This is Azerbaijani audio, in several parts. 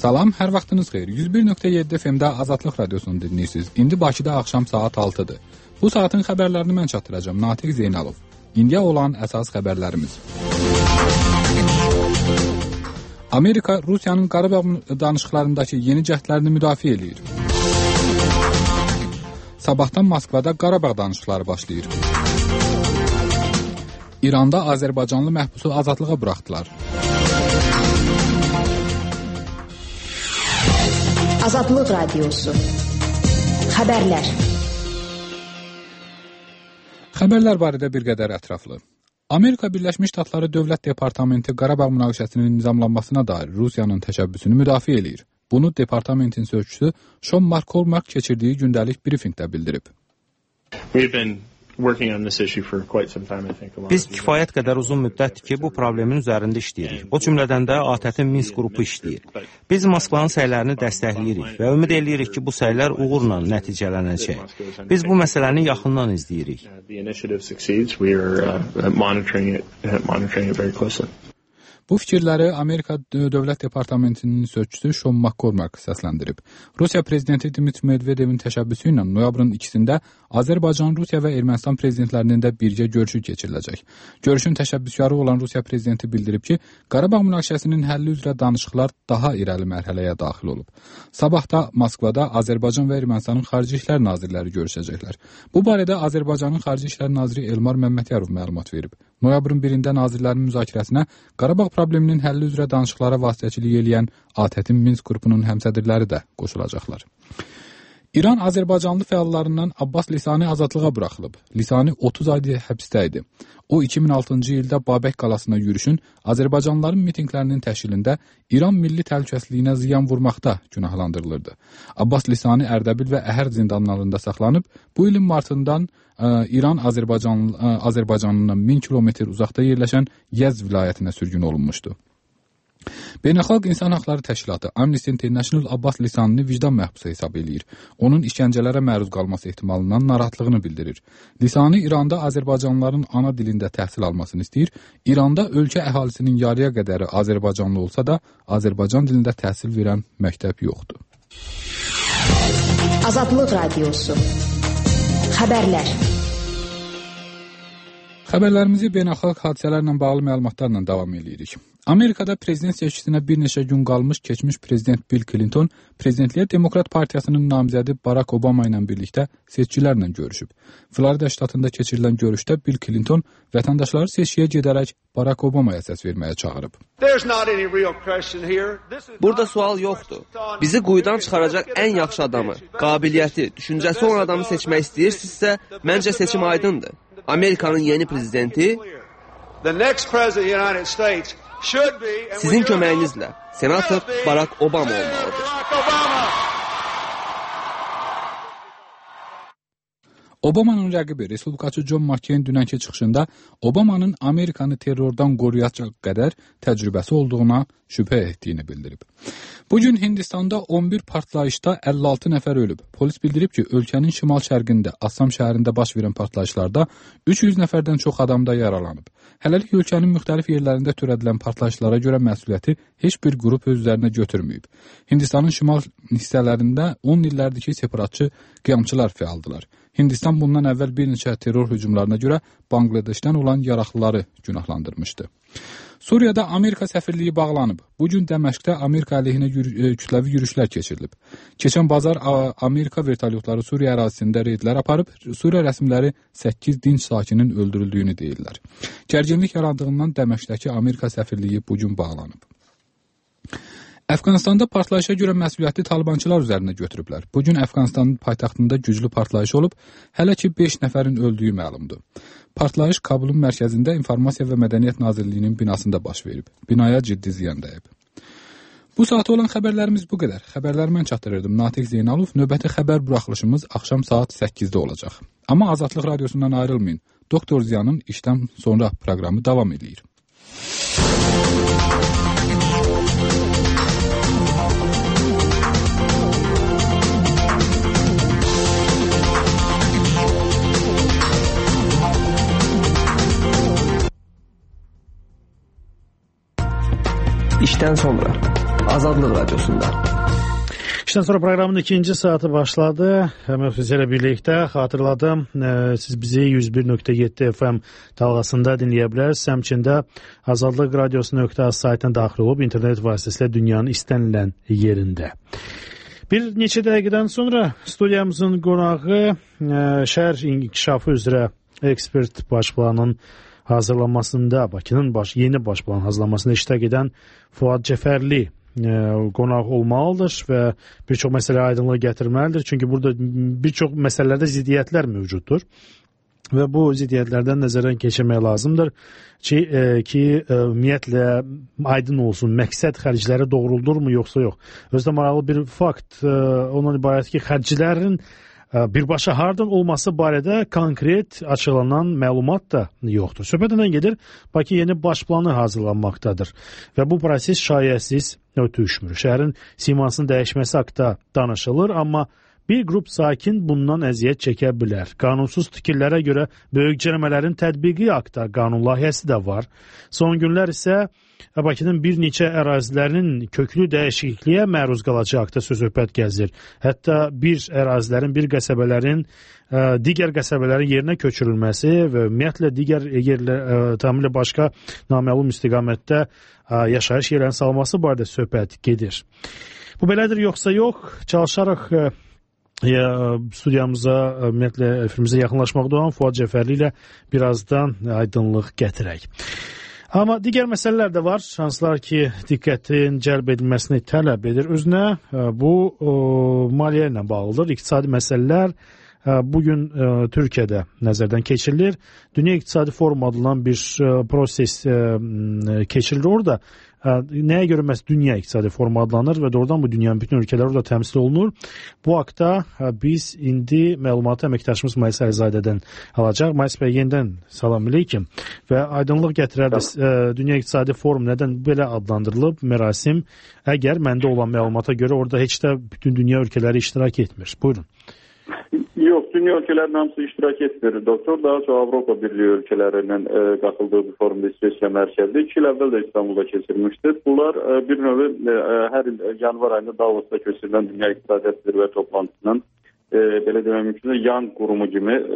Salam, hər vaxtınız xeyir. 101.7 FM-də Azadlıq Radiosunu dinləyirsiniz. İndi Bakıda axşam saat 6-dır. Bu saatin xəbərlərini mən çatdıracağam. Natiq Zeynalov. İndiyə olan əsas xəbərlərimiz. Amerika Rusiyanın Qarabağ danışıqlarındakı yeni cəhdlərini müdafiə eləyir. Sabahdan Moskvada Qarabağ danışıqları başlayır. İranda Azərbaycanlı məhbusu azadlığa buraxdılar. Azadlıq Radiosu. Xəbərlər. Xəbərlər barədə bir qədər ətraflı. Amerika Birləşmiş Ştatları Dövlət Departamenti Qarabağ münaqişəsinin nizamlanmasına dair Rusiyanın təşəbbüsünü müdafiə eləyir. Bunu departamentin sözçüsü Sean McCormack keçirdiyi gündəlik brifinqdə bildirib. Biz kifayət qədər uzun müddətdir ki, bu problemin üzərində işləyirik. O cümlədən də ATƏT-in Minsk qrupu işləyir. Biz Moskvanın səylərini dəstəkləyirik və ümid edirik ki, bu səylər uğurla nəticələnəcək. Biz bu məsələni yaxından izləyirik. Bu fikirləri Amerika Dövlət Departamentinin sözçüsü Sean McCormack səsləndirib. Rusiya prezidenti Dmitri Medvedevin təşəbbüsü ilə noyabrın 2-də Azərbaycan, Rusiya və Ermənistan prezidentlərinin də birgə görüşü keçiriləcək. Görüşün təşəbbüskarı olan Rusiya prezidenti bildirib ki, Qarabağ münaqişəsinin həlli üzrə danışıqlar daha irəli mərhələyə daxil olub. Sabah da Moskvada Azərbaycan və Ermənistanın Xarici İşlər nazirləri görüşəcəklər. Bu barədə Azərbaycanın Xarici İşlər naziri Elmar Məmmədiyarov məlumat verib. Noyabrın 1-də nazirlərin müzakirəsinə Qarabağ probleminin həlli üzrə danışıqlara vasitəçilik eləyən ATƏT-in Minsk qrupunun həmsədrləri də qoşulacaqlar. İran Azərbaycanlı fəallarından Abbas Lisani azadlığa buraxılıb. Lisani 30 aydır həbsdə idi. O 2006-cı ildə Babək qalasına yürüşün Azərbaycanlıların mitinqlərinin təşkilində İran milli təhlükəsizliyinə ziyan vurmaqda günahlandırılırdı. Abbas Lisani Ərdəbil və Əhər zindanlarında saxlanıb. Bu ilin martından İran Azərbaycanından 1000 kilometr uzaqda yerləşən Yezd vilayətinə sürgün olunmuşdu. Beynəlxalq İnsan Haqları Təşkilatı Amnesty International Abbas Lisanini vicdan məhbusu hesab eləyir. Onun işgəncələrə məruz qalması ehtimalından narahatlığını bildirir. Lisani İranda Azərbaycanlıların ana dilində təhsil almasını istəyir. İranda ölkə əhalisinin yarıya qədəri Azərbaycanlı olsa da Azərbaycan dilində təhsil verən məktəb yoxdur. Azadlıq Radiosu. Xəbərlər. Xəbərlərimizi beynəlxalq hadisələrlə bağlı məlumatlarla davam edirik. Amerikada prezident seçkisinə bir neçə gün qalmış keçmiş prezident Bill Clinton prezidentliyə Demokrat Partiyasının namizədi Barack Obama ilə birlikdə seçicilərlə görüşüb. Florida ştatında keçirilən görüşdə Bill Clinton vətəndaşları seçkiyə gedərək Barack Obamaya səs verməyə çağırıb. Burada sual yoxdur. Bizi quyudan çıxaracaq ən yaxşı adamı, qabiliyyəti, düşüncəsi olan adamı seçmək istəyirsinizsə, məncə seçim aydındır. Amerikanın yeni prezidenti sizin köməyinizlə senator Barack Obama olmalıdır. Obamanın rəqibi Respublikaçı John McCain dünənki çıxışında Obamanın Amerikanı terrordan qoruyacaq qədər təcrübəsi olduğuna şübhə etdiyini bildirib. Bugün Hindistanda 11 partlayışda 56 nəfər ölüb. Polis bildirib ki, ölkənin şimal-şərqində Assam şəhərində baş verən partlayışlarda 300 nəfərdən çox adam da yaralanıb. Hələlik ölkənin müxtəlif yerlərində törədilən partlayışlara görə məsuliyyəti heç bir qrup öz üzərinə götürməyib. Hindistanın şimal hissələrində 10 illərdir ki, separatçı qiyamçılar fəaldılar. Hindistan bundan əvvəl bir neçə terror hücumlarına görə Bangladeşdən olan yaraqlıları günahlandırmışdı. Suriyada Amerika səfirliyi bağlanıb. Bugün Dəməşqdə Amerika əleyhinə kütləvi yürüşlər keçirilib. Keçən bazar Amerika vertolyotları Suriya ərazisində reydlər aparıb, Suriya rəsmiləri 8 dinc sakinin öldürüldüyünü deyirlər. Gərginlik yarandığından Dəməşqdəki Amerika səfirliyi bugün bağlanıb. Əfqanistanda partlayışa görə məsuliyyəti Talibançılar üzərinə götürüblər. Bugün Əfqanistanın paytaxtında güclü partlayış olub, hələ ki 5 nəfərin öldüyü məlumdur. Partlayış Kabulun mərkəzində İnformasiya və Mədəniyyət Nazirliyinin binasında baş verib. Binaya ciddi ziyan dəyib. Bu saata olan xəbərlərimiz bu qədər. Xəbərləri mən çatdırırdım. Natiq Zeynalov. Növbəti xəbər buraxılışımız axşam saat 8-də olacaq. Amma Azadlıq Radiosundan ayrılmayın. Doktor Ziyanın işdən sonra proqramı davam edir. İşdən sonra. Azadlıq Radiosunda. İşten sonra programın ikinci saati başladı. Hemen sizlerle birlikte hatırladım. Siz bizi 101.7 FM dalgasında dinleyebilirsiniz. Həmçində Azadlıq Radiosu.az saytına daxil olub internet vasitəsilə dünyanın istənilən yerində. Bir neçə dəqiqədən sonra studiyamızın qonağı şəhər inkişafı üzrə ekspert baş planının hazırlanmasında, Bakının yeni baş planın hazırlanmasında iştirak edən Fuad Cəfərli qonaq olmalıdır və bir çox məsələ aydınlığa gətirməlidir. Çünki burada bir çox məsələlərdə ziddiyyətlər mövcuddur və bu ziddiyyətlərdən nəzərdən keçirmək lazımdır ki, ümumiyyətlə aydın olsun, məqsəd xərcləri doğruldurmu yoxsa yox. Özdə maraqlı bir fakt ondan ibarət ki, xərclərin birbaşa hardan olması barədə konkret açıqlanan məlumat da yoxdur. Söhbətdən gedir, Bakı yeni baş planı hazırlanmaqdadır və bu proses şayəsiz ötüşmür. Şəhərin simasının dəyişməsi haqqında danışılır, amma bir qrup sakin bundan əziyyət çəkə bilər. Qanunsuz tikirlərə görə böyük cərimələrin tətbiqi haqqında qanun layihəsi də var. Son günlər isə Bakının bir neçə ərazilərinin köklü dəyişikliyə məruz qalacağı haqqında söhbət gəzir. Hətta bir ərazilərin, bir qəsəbələrin digər qəsəbələrin yerinə köçürülməsi və ümumiyyətlə digər yerlər tamamilə başqa naməlum istiqamətdə yaşayış yerlərinin salınması barədə söhbət gedir. Bu belədir yoxsa yox? Çalışaraq studiyamıza, ümumiyyətlə efrimizə yaxınlaşmaqda olan Fuad Cəfərli ilə birazdan aydınlıq gətirək. Amma digər məsələlər də var, hansılar ki, diqqətin cəlb edilməsini tələb edir. Özünə bu maliyyə ilə bağlıdır. İqtisadi məsələlər bugün Türkiyədə nəzərdən keçirilir. Dünya İqtisadi Forum adlanan bir proses keçirilir orada. Nəyə görə məhz Dünya İqtisadi Forumu adlanır və doğrudan bu dünyanın bütün ölkələri orada təmsil olunur. Bu haqda biz indi məlumatı əməkdaşımız Mayis Əlizadədən alacaq. Mayis bəy, yenidən salam aleyküm və aydınlıq gətirərdiniz. Dünya İqtisadi Forum nədən belə adlandırılıb? Mərasim, əgər məndə olan məlumata görə orada heç də bütün dünya ölkələri iştirak etmir. Buyurun. Yox, dünya ölkələrinin hamısı iştirak etmir. Doktor daha çox Avropa Birliği ölkələrindən qatıldığı bir forumda İsveçrə mərkəzli 2 il əvvəl də İstanbulda keçirmişdir. Bunlar bir növ hər il yanvar ayında Davosda keçirilən Dünya İqtisadiyyat Zirvə toplantısının belə demək mümkündür, yan qurumu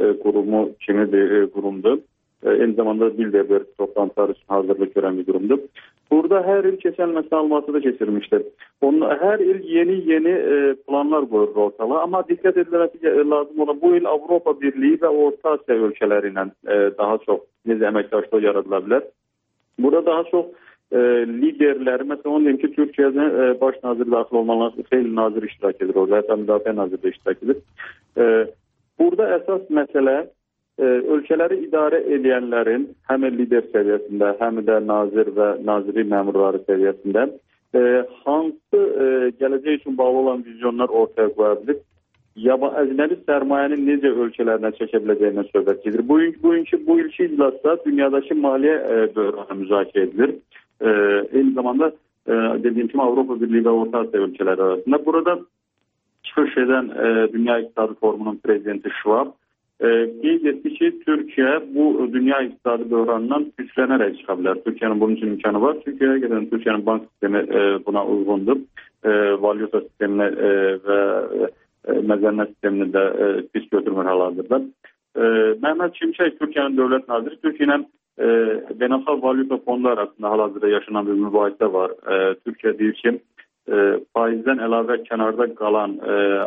kimi bir qurumdur. Eyni zamanda Bilderberg toplantıları üçün hazırlıq görən bir qurumdur. Burada hər il keçən məlumatı da keçirmişdir. Hər il yeni planlar qoyur ortalığa, amma diqqət edilməsi lazım olan bu il Avropa Birliği və Orta Asiya ölkələri ilə daha çox necə əməkdaşlıq yaradıla bilər. Burada daha çox liderləri, məsələn, onu deyim ki, Türkiyədə baş nazir daxil olmalı, xeyli nazir iştirak edir orada, hətta müdafiə naziri də iştirak edir. Burada əsas məsələ ölkələri idarə edənlərin həm lider səviyyəsində, həm də nazir və naziri məmurları səviyyəsində hansı gələcək üçün bağlı olan vizyonlar ortaya qoya bilir, əcnəbi sərmayənin necə ölkələrinə çəkə biləcəyindən söhbət gedir. Bu ilki iclasda dünyadakı maliyyə böhranı müzakirə edilir. Eyni zamanda dediyim kimi Avropa Birliği və Orta Asiya ölkələri arasında. Burada çıxış edən Dünya İqtisadi Forumunun prezidenti Schwab qeyd etdi ki, Türkiyə bu dünya iqtisadi böhranından güclənərək çıxa bilər. Türkiyənin bunun üçün imkanı var. Türkiyənin bank sistemi buna uyğundur. Valyuta sisteminə və məzənnə sistemini də pis götürmür hal-hazırda. Məhəmməd Şimşək, Türkiyənin dövlət naziri, Türkiyənin Beynəlxalq Valyuta Fondu arasında hal-hazırda yaşanan bir mübahisə var. Türkiyə deyir ki, faizdən əlavə kənarda qalan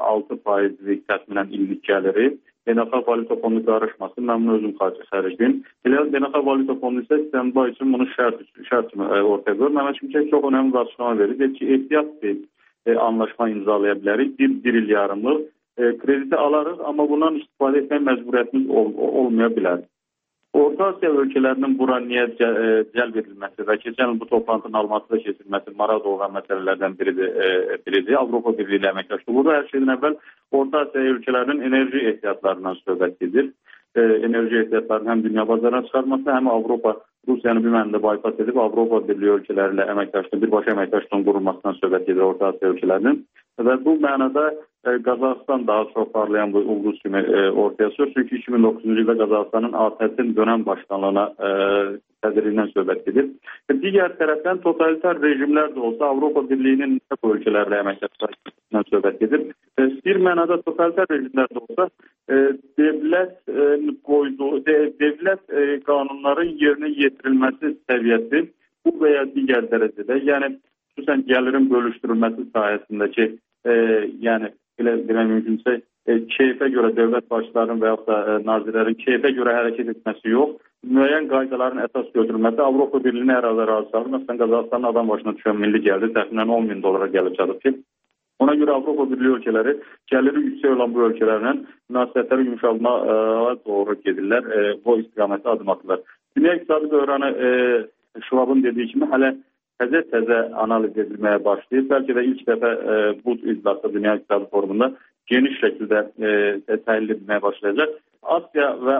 6%lik təxminən illik gəliri Beynəlxalq Valyuta Fondu qarışmasın, mən bunu özüm xərcləyim. Beynəlxalq Valyuta Fondu isə İstanbul üçün bunu şərt ortaya qoyur. Məhəmməd Şimşək çox önəmli bir açıqlama verir. Deyir ki, ehtiyat bir anlaşma imzalaya bilərik. Bir il yarımlıq krediti alarıq, amma bundan istifadə etmək məcburiyyətimiz olmaya bilər. Orta Asiya ölkələrinin bura niyə cəlb edilməsi və keçən il bu toplantının alması da keçirilməsi maraq doğuran məsələlərdən biridir. Avropa Birliyi ilə əməkdaşlığı. Burada hər şeydən əvvəl Orta Asiya ölkələrinin enerji ehtiyatlarından söhbət edir. Enerji ehtiyatlarının həm dünya bazarına çıxarması, həm Avropa Rusiyanı bir mənada boykot edib Avropa Birliyi ölkələri ilə birbaşa əməkdaşlığın qurulmasından söhbət edir Orta Asiya ölkələrinin. Və bu mənada Qazaxıstan daha çox parlayan bu ulduz kimi ortaya çıxır. Çünki 2009-cu ildə Qazaxıstanın ATƏT-in dönəm başkanlığına sədrliyindən söhbət gedir. Digər tərəfdən totalitar rejimlər də olsa Avropa Birliyinin bu ölkələrlə əməkdaşlıqdan söhbət gedir. Bir mənada totalitar rejimlər də olsa devlət qanunların yerinə yetirilməsi səviyyəsi bu və ya digər dərəcədə, yəni xüsusən gəlirin bölüşdürülməsi sahəsindəki yəni belə demək mümkünsə keyfə görə dövlət başçılarının və yaxud da nazirlərin keyfə görə hərəkət etməsi yox, müəyyən qaydaların əsas götürülməsi Avropa Birliyinin hər halda razı salır. Məsələn, Qazaxıstanın adam başına düşən milli gəliri təxminən 10 min dolara gəlib çatıb ki, ona görə Avropa Birliyi ölkələri gəliri yüksək olan bu ölkələrlə münasibətləri yumşalmağa doğru gedirlər, bu istiqamətdə adım atırlar. Dünya iqtisadi böhranı Şvabın dediyi kimi hələ təzə analiz edilməyə başlayır. Bəlkə də ilk dəfə bu iclasda Dünya İqtisadi Forumunda geniş şəkildə təhlil edilməyə başlayacaq. Asiya və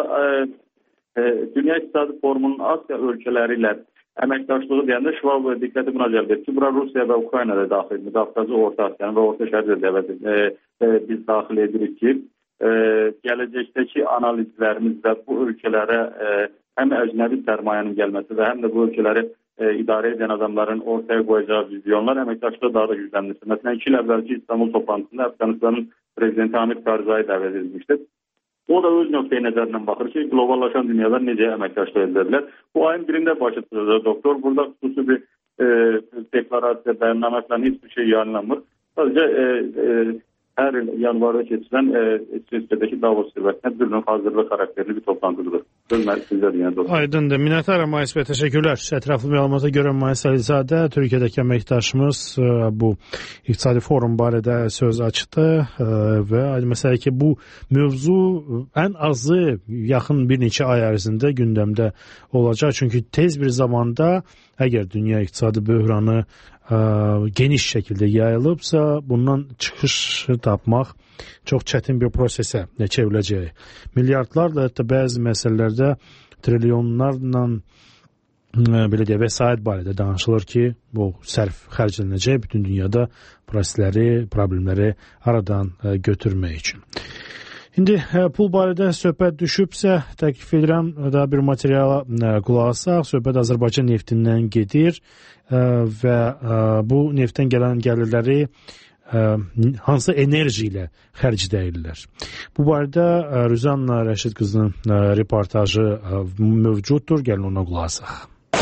Dünya İqtisadi Forumunun Asiya ölkələri ilə əməkdaşlığı deyəndə Şvab diqqəti buna cəlb edir ki, bura Rusiya və Ukrayna da daxil edir. Qafqazı Orta Asiyanı və Orta Şərqi biz daxil edirik ki, gələcəkdəki analizlərimizdə bu ölkələrə həm əcnəbi sərmayənin gəlməsi və həm də bu ölkələri idarə edən adamların ortaya qoyacağı vizyonlar əməkdaşlığı daha da gücləndirsin. Məsələn, 2 il əvvəlki İstanbul toplantısında Əfqanistanın prezidenti Hamid Karzai dəvət edilmişdir. O da öz nöqteyi nəzərindən baxır ki, qloballaşan dünyada necə əməkdaşlıq edilə. Bu ayın 1-də başa çıxacaq doktor. Burada xüsusi bir deklarasiya, bəyannamə falan heç bir şey yayınlanmır. Sadəcə hər il yanvarda keçirilən Switzerlandakı Davos zirvəsinə bir növ hazırlıq xarakterli bir toplantıdır. Aydındır. Minnətdaram Mayis bəy, təşəkkürlər. Ətraflı məlumata görə Mayis Əlizadə, Türkiyədəki əməkdaşımız bu iqtisadi forum barədə söz açdı və məsələ ki, bu mövzu ən azı yaxın bir neçə ay ərzində gündəmdə olacaq. Çünki tez bir zamanda əgər dünya iqtisadi böhranı geniş şəkildə yayılıbsa, bundan çıxış tapmaq çox çətin bir prosesə çevriləcək. Milyardlarla, hətta bəzi məsələlərdə trilyonlarla belə deyək, vəsait barədə danışılır ki, bu sərf xərclənəcək bütün dünyada prosesləri, problemləri aradan götürmək üçün. İndi pul barədə söhbət düşübsə, təklif edirəm daha bir materiala qulaq asaq. Söhbət Azərbaycan neftindən gedir və bu neftdən gələn gəlirləri hansı enerji ilə xərcləyirlər. Bu barədə Rüzanna Rəşid qızının reportajı mövcuddur. Gəlin ona qulaq asaq.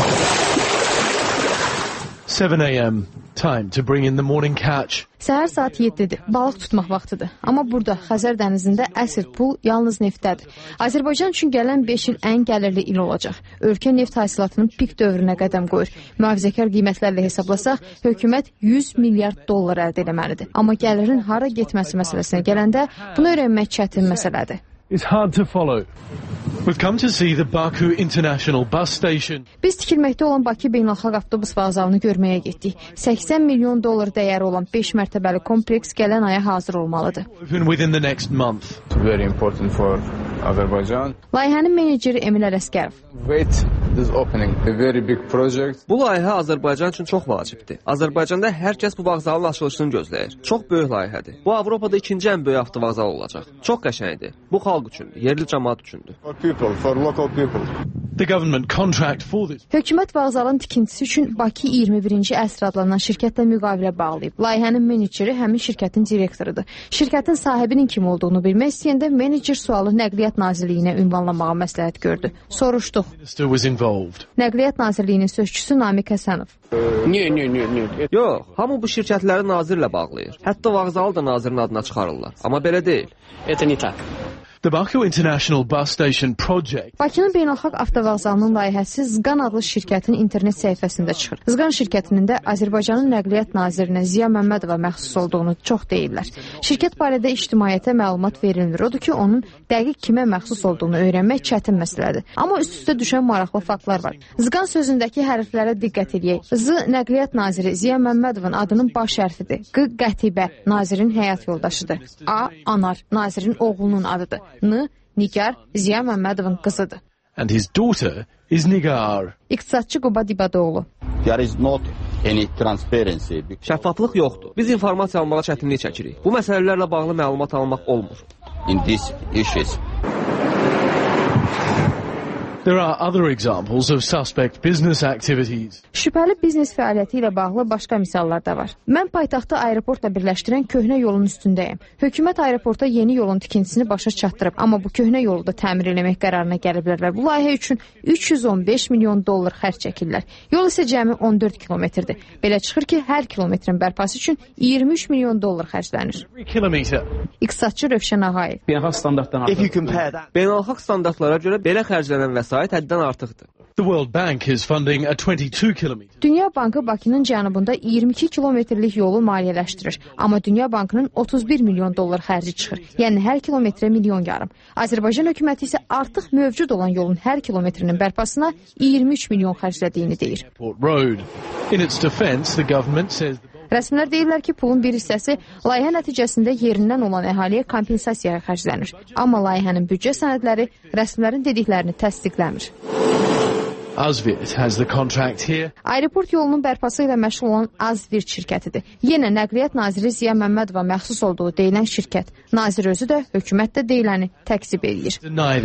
7 a.m. Time to bring in the morning catch. Səhər saat 7-dir. Balıq tutmaq vaxtıdır. Amma burada Xəzər dənizində əsl pul yalnız neftdədir. Azərbaycan üçün gələn 5 il ən gəlirli il olacaq. Ölkə neft hasilatının pik dövrünə qədəm qoyur. Mühafizəkar qiymətlərlə hesablasaq, hökumət 100 milyard dollar əldə etməlidir. Amma gəlirin hara getməsi məsələsinə gələndə bunu öyrənmək çətin məsələdir. It's hard to follow. We've come to see the Baku International Bus Station. Biz tikilməkdə olan Bakı Beynəlxalq Avtobus Vağzalını görməyə getdik. 80 milyon dollar dəyəri olan 5 mərtəbəli kompleks gələn aya hazır olmalıdır. Open within the next month. Very important for Azerbaijan. Layihənin meneceri Emil Ələsgərov. Wait this opening. A very big project. Bu layihə Azərbaycan üçün çox vacibdir. Azərbaycanda hər kəs bu vağzalın açılışını gözləyir. Çox böyük layihədir. Bu Avropada ikinci ən böyük avtovağzal olacaq. Çox qəşəngdir. Bu xalq üçündür, yerli cəmaət üçündür. For local people. The government contract for this. Hökumət vağzalın tikintisi üçün Bakı 21-ci əsr adlanan şirkətlə müqavilə bağlayıb. Layihənin meneceri həmin şirkətin direktorudur. Şirkətin sahibinin kim olduğunu bilmək istəyəndə menecer sualı Nəqliyyat Nazirliyinə ünvanlamağa məsləhət gördü. Soruşduq. Nəqliyyat Nazirliyinin sözçüsü Namiq Həsənov. Yox, hamı bu şirkətləri nazirlə bağlayır. Hətta vağzalı da nazirin adına çıxarırlar. Amma belə deyil. The Baku International Bus Station project. Bakının Beynəlxalq Avtovağzalının layihəsi Zqan adlı şirkətin internet səhifəsində çıxır. Zqan şirkətinin də Azərbaycanın Nəqliyyat Nazirinə Ziya Məmmədova məxsus olduğunu çox deyirlər. Şirkət barədə ictimaiyyətə məlumat verilmir. Odur ki, onun dəqiq kimə məxsus olduğunu öyrənmək çətin məsələdir. Amma üst-üstə düşən maraqlı faktlar var. Zqan sözündəki hərflərə diqqət edək. Z Nəqliyyat Naziri Ziya Məmmədovun adının baş hərfidir. Q Qətibə nazirin həyat yoldaşıdır. A Anar nazirin oğlunun adıdır. N Nigar Ziya Məmmədovun qızıdır. And his daughter is Nigar. İqtisadçı Quba Dibadoğlu. There is not Şəffaflıq yoxdur. Biz informasiya almağa çətinlik çəkirik. Bu məsələlərlə bağlı məlumat almaq olmur. There are other examples of suspect business activities. Şübhəli biznes fəaliyyəti ilə bağlı başqa misallar da var. Mən paytaxtı aeroportla birləşdirən köhnə yolun üstündəyəm. Hökumət aeroporta yeni yolun tikintisini başa çatdırıb, amma bu köhnə yolu da təmir eləmək qərarına gəliblər və bu layihə üçün 315 milyon dollar xərc çəkirlər. Yol isə cəmi 14 kilometrdir. Belə çıxır ki, hər kilometrin bərpası üçün 23 milyon dollar xərclənir. İqtisadçı Rövşən Ağayev. Beynəlxalq standartlara görə belə xərclənən vəsait həddən artıqdır. The World Bank is funding a 22 kilometer. Dünya Bankı Bakının cənubunda 22 kilometrlik yolu maliyyələşdirir. Amma Dünya Bankının 31 milyon dollar xərci çıxır. Yəni hər kilometrə milyon yarım. Azərbaycan hökuməti isə artıq mövcud olan yolun hər kilometrinin bərpasına 23 milyon xərclədiyini deyir. In its defense, the government says Rəsmilər deyirlər ki, pulun bir hissəsi layihə nəticəsində yerindən olan əhaliyə kompensasiyaya xərclənir. Amma layihənin büdcə sənədləri rəsmilərin dediklərini təsdiqləmir. Azvirt has the contract here. Aeroport yolunun bərpası ilə məşğul olan Azvirt şirkətidir. Yenə Nəqliyyat Naziri Ziya Məmmədova məxsus olduğu deyilən şirkət. Nazir özü də, hökumət də deyiləni təkzib edir.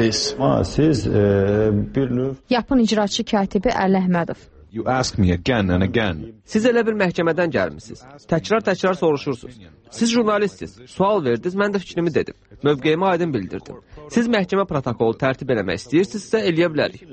Yapın icraçı katibi Əli Əhmədov. You ask me again and again. Siz elə bir məhkəmədən gəlmisiniz. Təkrar soruşursunuz. Siz jurnalistsiniz. Sual verdiniz, mən də fikrimi dedim. Mövqeyimi aydın bildirdim. Siz məhkəmə protokolu tərtib eləmək istəyirsinizsə, eləyə bilərik.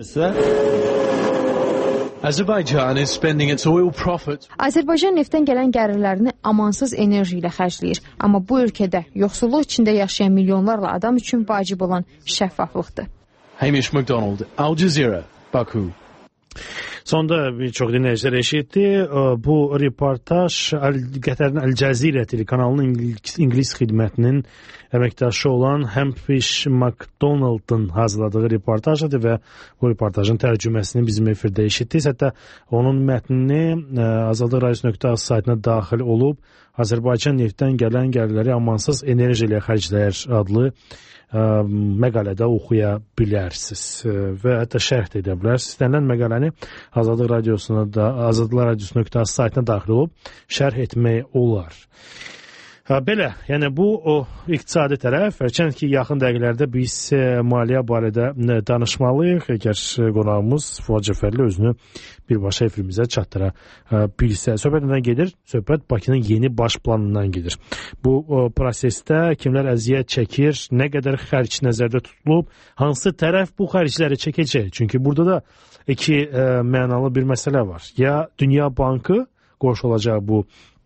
Azərbaycan neftdən gələn gəlirlərini amansız enerji ilə xərcləyir. Amma bu ölkədə yoxsulluq içində yaşayan milyonlarla adam üçün vacib olan şəffaflıqdır. Hamish McDonald, Al Jazeera, Baku. Sonda bir çox dinləyicilər eşitdi. Bu reportaj Qətərin Əl-Cəzirə telekanalının İngilis xidmətinin əməkdaşı olan Hamish McDonald'ın hazırladığı reportajdır və bu reportajın tərcüməsini bizim efirdə eşitdik. Hətta onun mətnini azadlıqradiosu.az saytına daxil olub Azərbaycan neftdən gələn gəlirləri amansız enerji ilə xərcləyir adlı məqalədə oxuya bilərsiniz və hətta şərh edə bilərsiniz. İstənilən məqaləni Azadlıq Radiosu.az saytına daxil olub şərh etmək olar. Belə, yəni bu o iqtisadi tərəf, hərçənd ki, yaxın dəqiqələrdə biz maliyyə barədə danışmalıyıq. Əgər qonağımız Fuad Cəfərli özünü birbaşa efirimizə çatdıra bilsə. Söhbət nədən gedir? Söhbət Bakının yeni baş planından gedir. Bu prosesdə kimlər əziyyət çəkir, nə qədər xərc nəzərdə tutulub, hansı tərəf bu xərcləri çəkəcək? Çünki burada da iki mənalı bir məsələ var. Ya Dünya Bankı qoşulacaq bu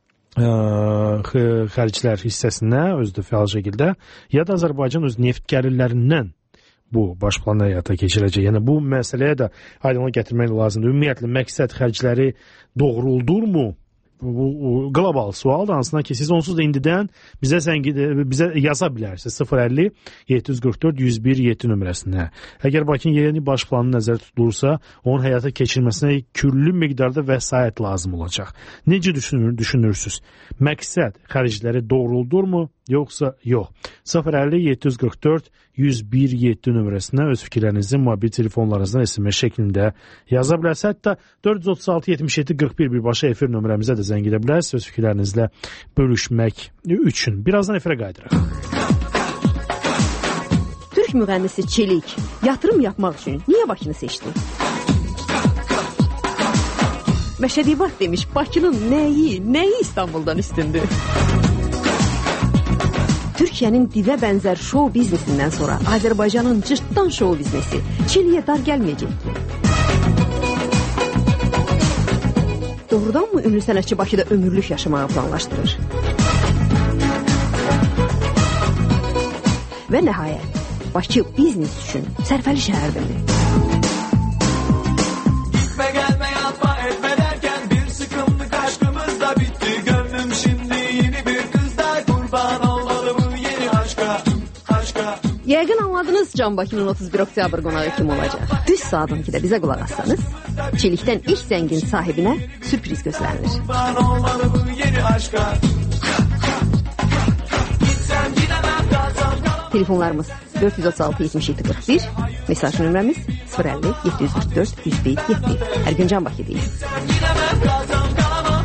xərclər hissəsinə özü də fəal şəkildə, ya da Azərbaycan öz neft gəlirlərindən bu baş planı həyata keçirəcək. Yəni bu məsələyə də aydınlıq gətirmək lazımdır. Ümumiyyətlə məqsəd xərcləri doğruldurmu? Bu qlobal sualdır, hansına ki siz onsuz da indidən bizə yaza bilərsiniz 050 744 101 7 nömrəsinə. Əgər Bakının yeni baş planı nəzərdə tutulursa, onun həyata keçirilməsinə küllü miqdarda vəsait lazım olacaq. Necə düşünürsünüz? Məqsəd xərcləri doğruldurmu, yoxsa yox? 050 744 101 7 nömrəsinə öz fikirlərinizi mobil telefonlarınızdan SMS şəklində yaza bilərsiniz. Hətta 436 77 41 birbaşa efir nömrəmizə də zəng edə bilərsiniz öz fikirlərinizlə bölüşmək üçün. Birazdan efirə qayıdırıq. Türk müğənnisi Çelik yatırım yapmaq üçün niyə Bakını seçdi? Məşədibat demiş, Bakının nəyi İstanbuldan üstündür? Türkiyənin divə bənzər şou biznesindən sonra Azərbaycanın cırtdan şou biznesi Çiliyə dar gəlməyəcək ki. Doğrudan mı ünlü sənətçi Bakıda ömürlük yaşamağı planlaşdırır? Və nəhayət, Bakı biznes üçün sərfəli şəhərdirmi? Gitme gelme yapma etme derken bir sıkımlık aşkımız da bitti. Gönlüm şimdi yeni bir kızda kurban olmalı bu yeni aşka. Yəqin anladınız Can Bakının 31 oktyabr qonağı kim olacaq. Düz saat 12-də bizə qulaq assanız, Çelikdən ilk zəngin sahibinə sürpriz gözlənilir. Telefonlarımız 436 77 41, mesaj nömrəmiz 050 744 101 7. Hər gün Can Bakı deyil.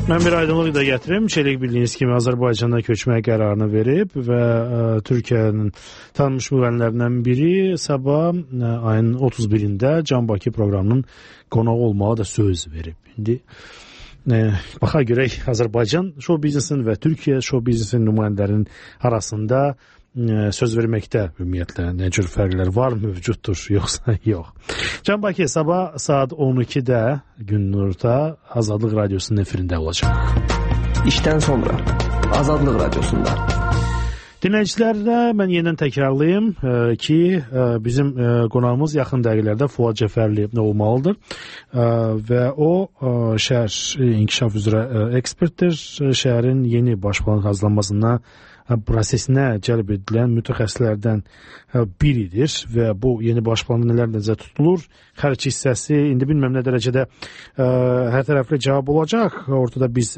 Mən bir aydınlıq da gətirim. Çelik bildiyiniz kimi Azərbaycana köçməyə qərarını verib və Türkiyənin tanınmış müğənnilərindən biri sabah ayın 31-də Can Bakı proqramının qonağı olmağa da söz verib. İndi baxa görək Azərbaycan show biznesinin və Türkiyə show biznesinin nümayəndələrinin arasında söz verməkdə ümumiyyətlə nə cür fərqlər var, mövcuddur, yoxsa yox. Can Bakı sabah saat 12-də gündüzdə Azadlıq Radiosunun efirində olacaq. İşdən sonra Azadlıq Radiosunda. Dinləyicilərlə mən yenidən təkrarlayım ki, bizim qonağımız yaxın dəqiqələrdə Fuad Cəfərli olmalıdır və o şəhər inkişaf üzrə ekspertdir. Şəhərin yeni başplanın hazırlanmasına prosesinə cəlb edilən mütəxəssislərdən biridir və bu yeni başplanı nələr necə tutulur, xərc hissəsi indi bilməm nə dərəcədə hər tərəfli cavab olacaq, ortada biz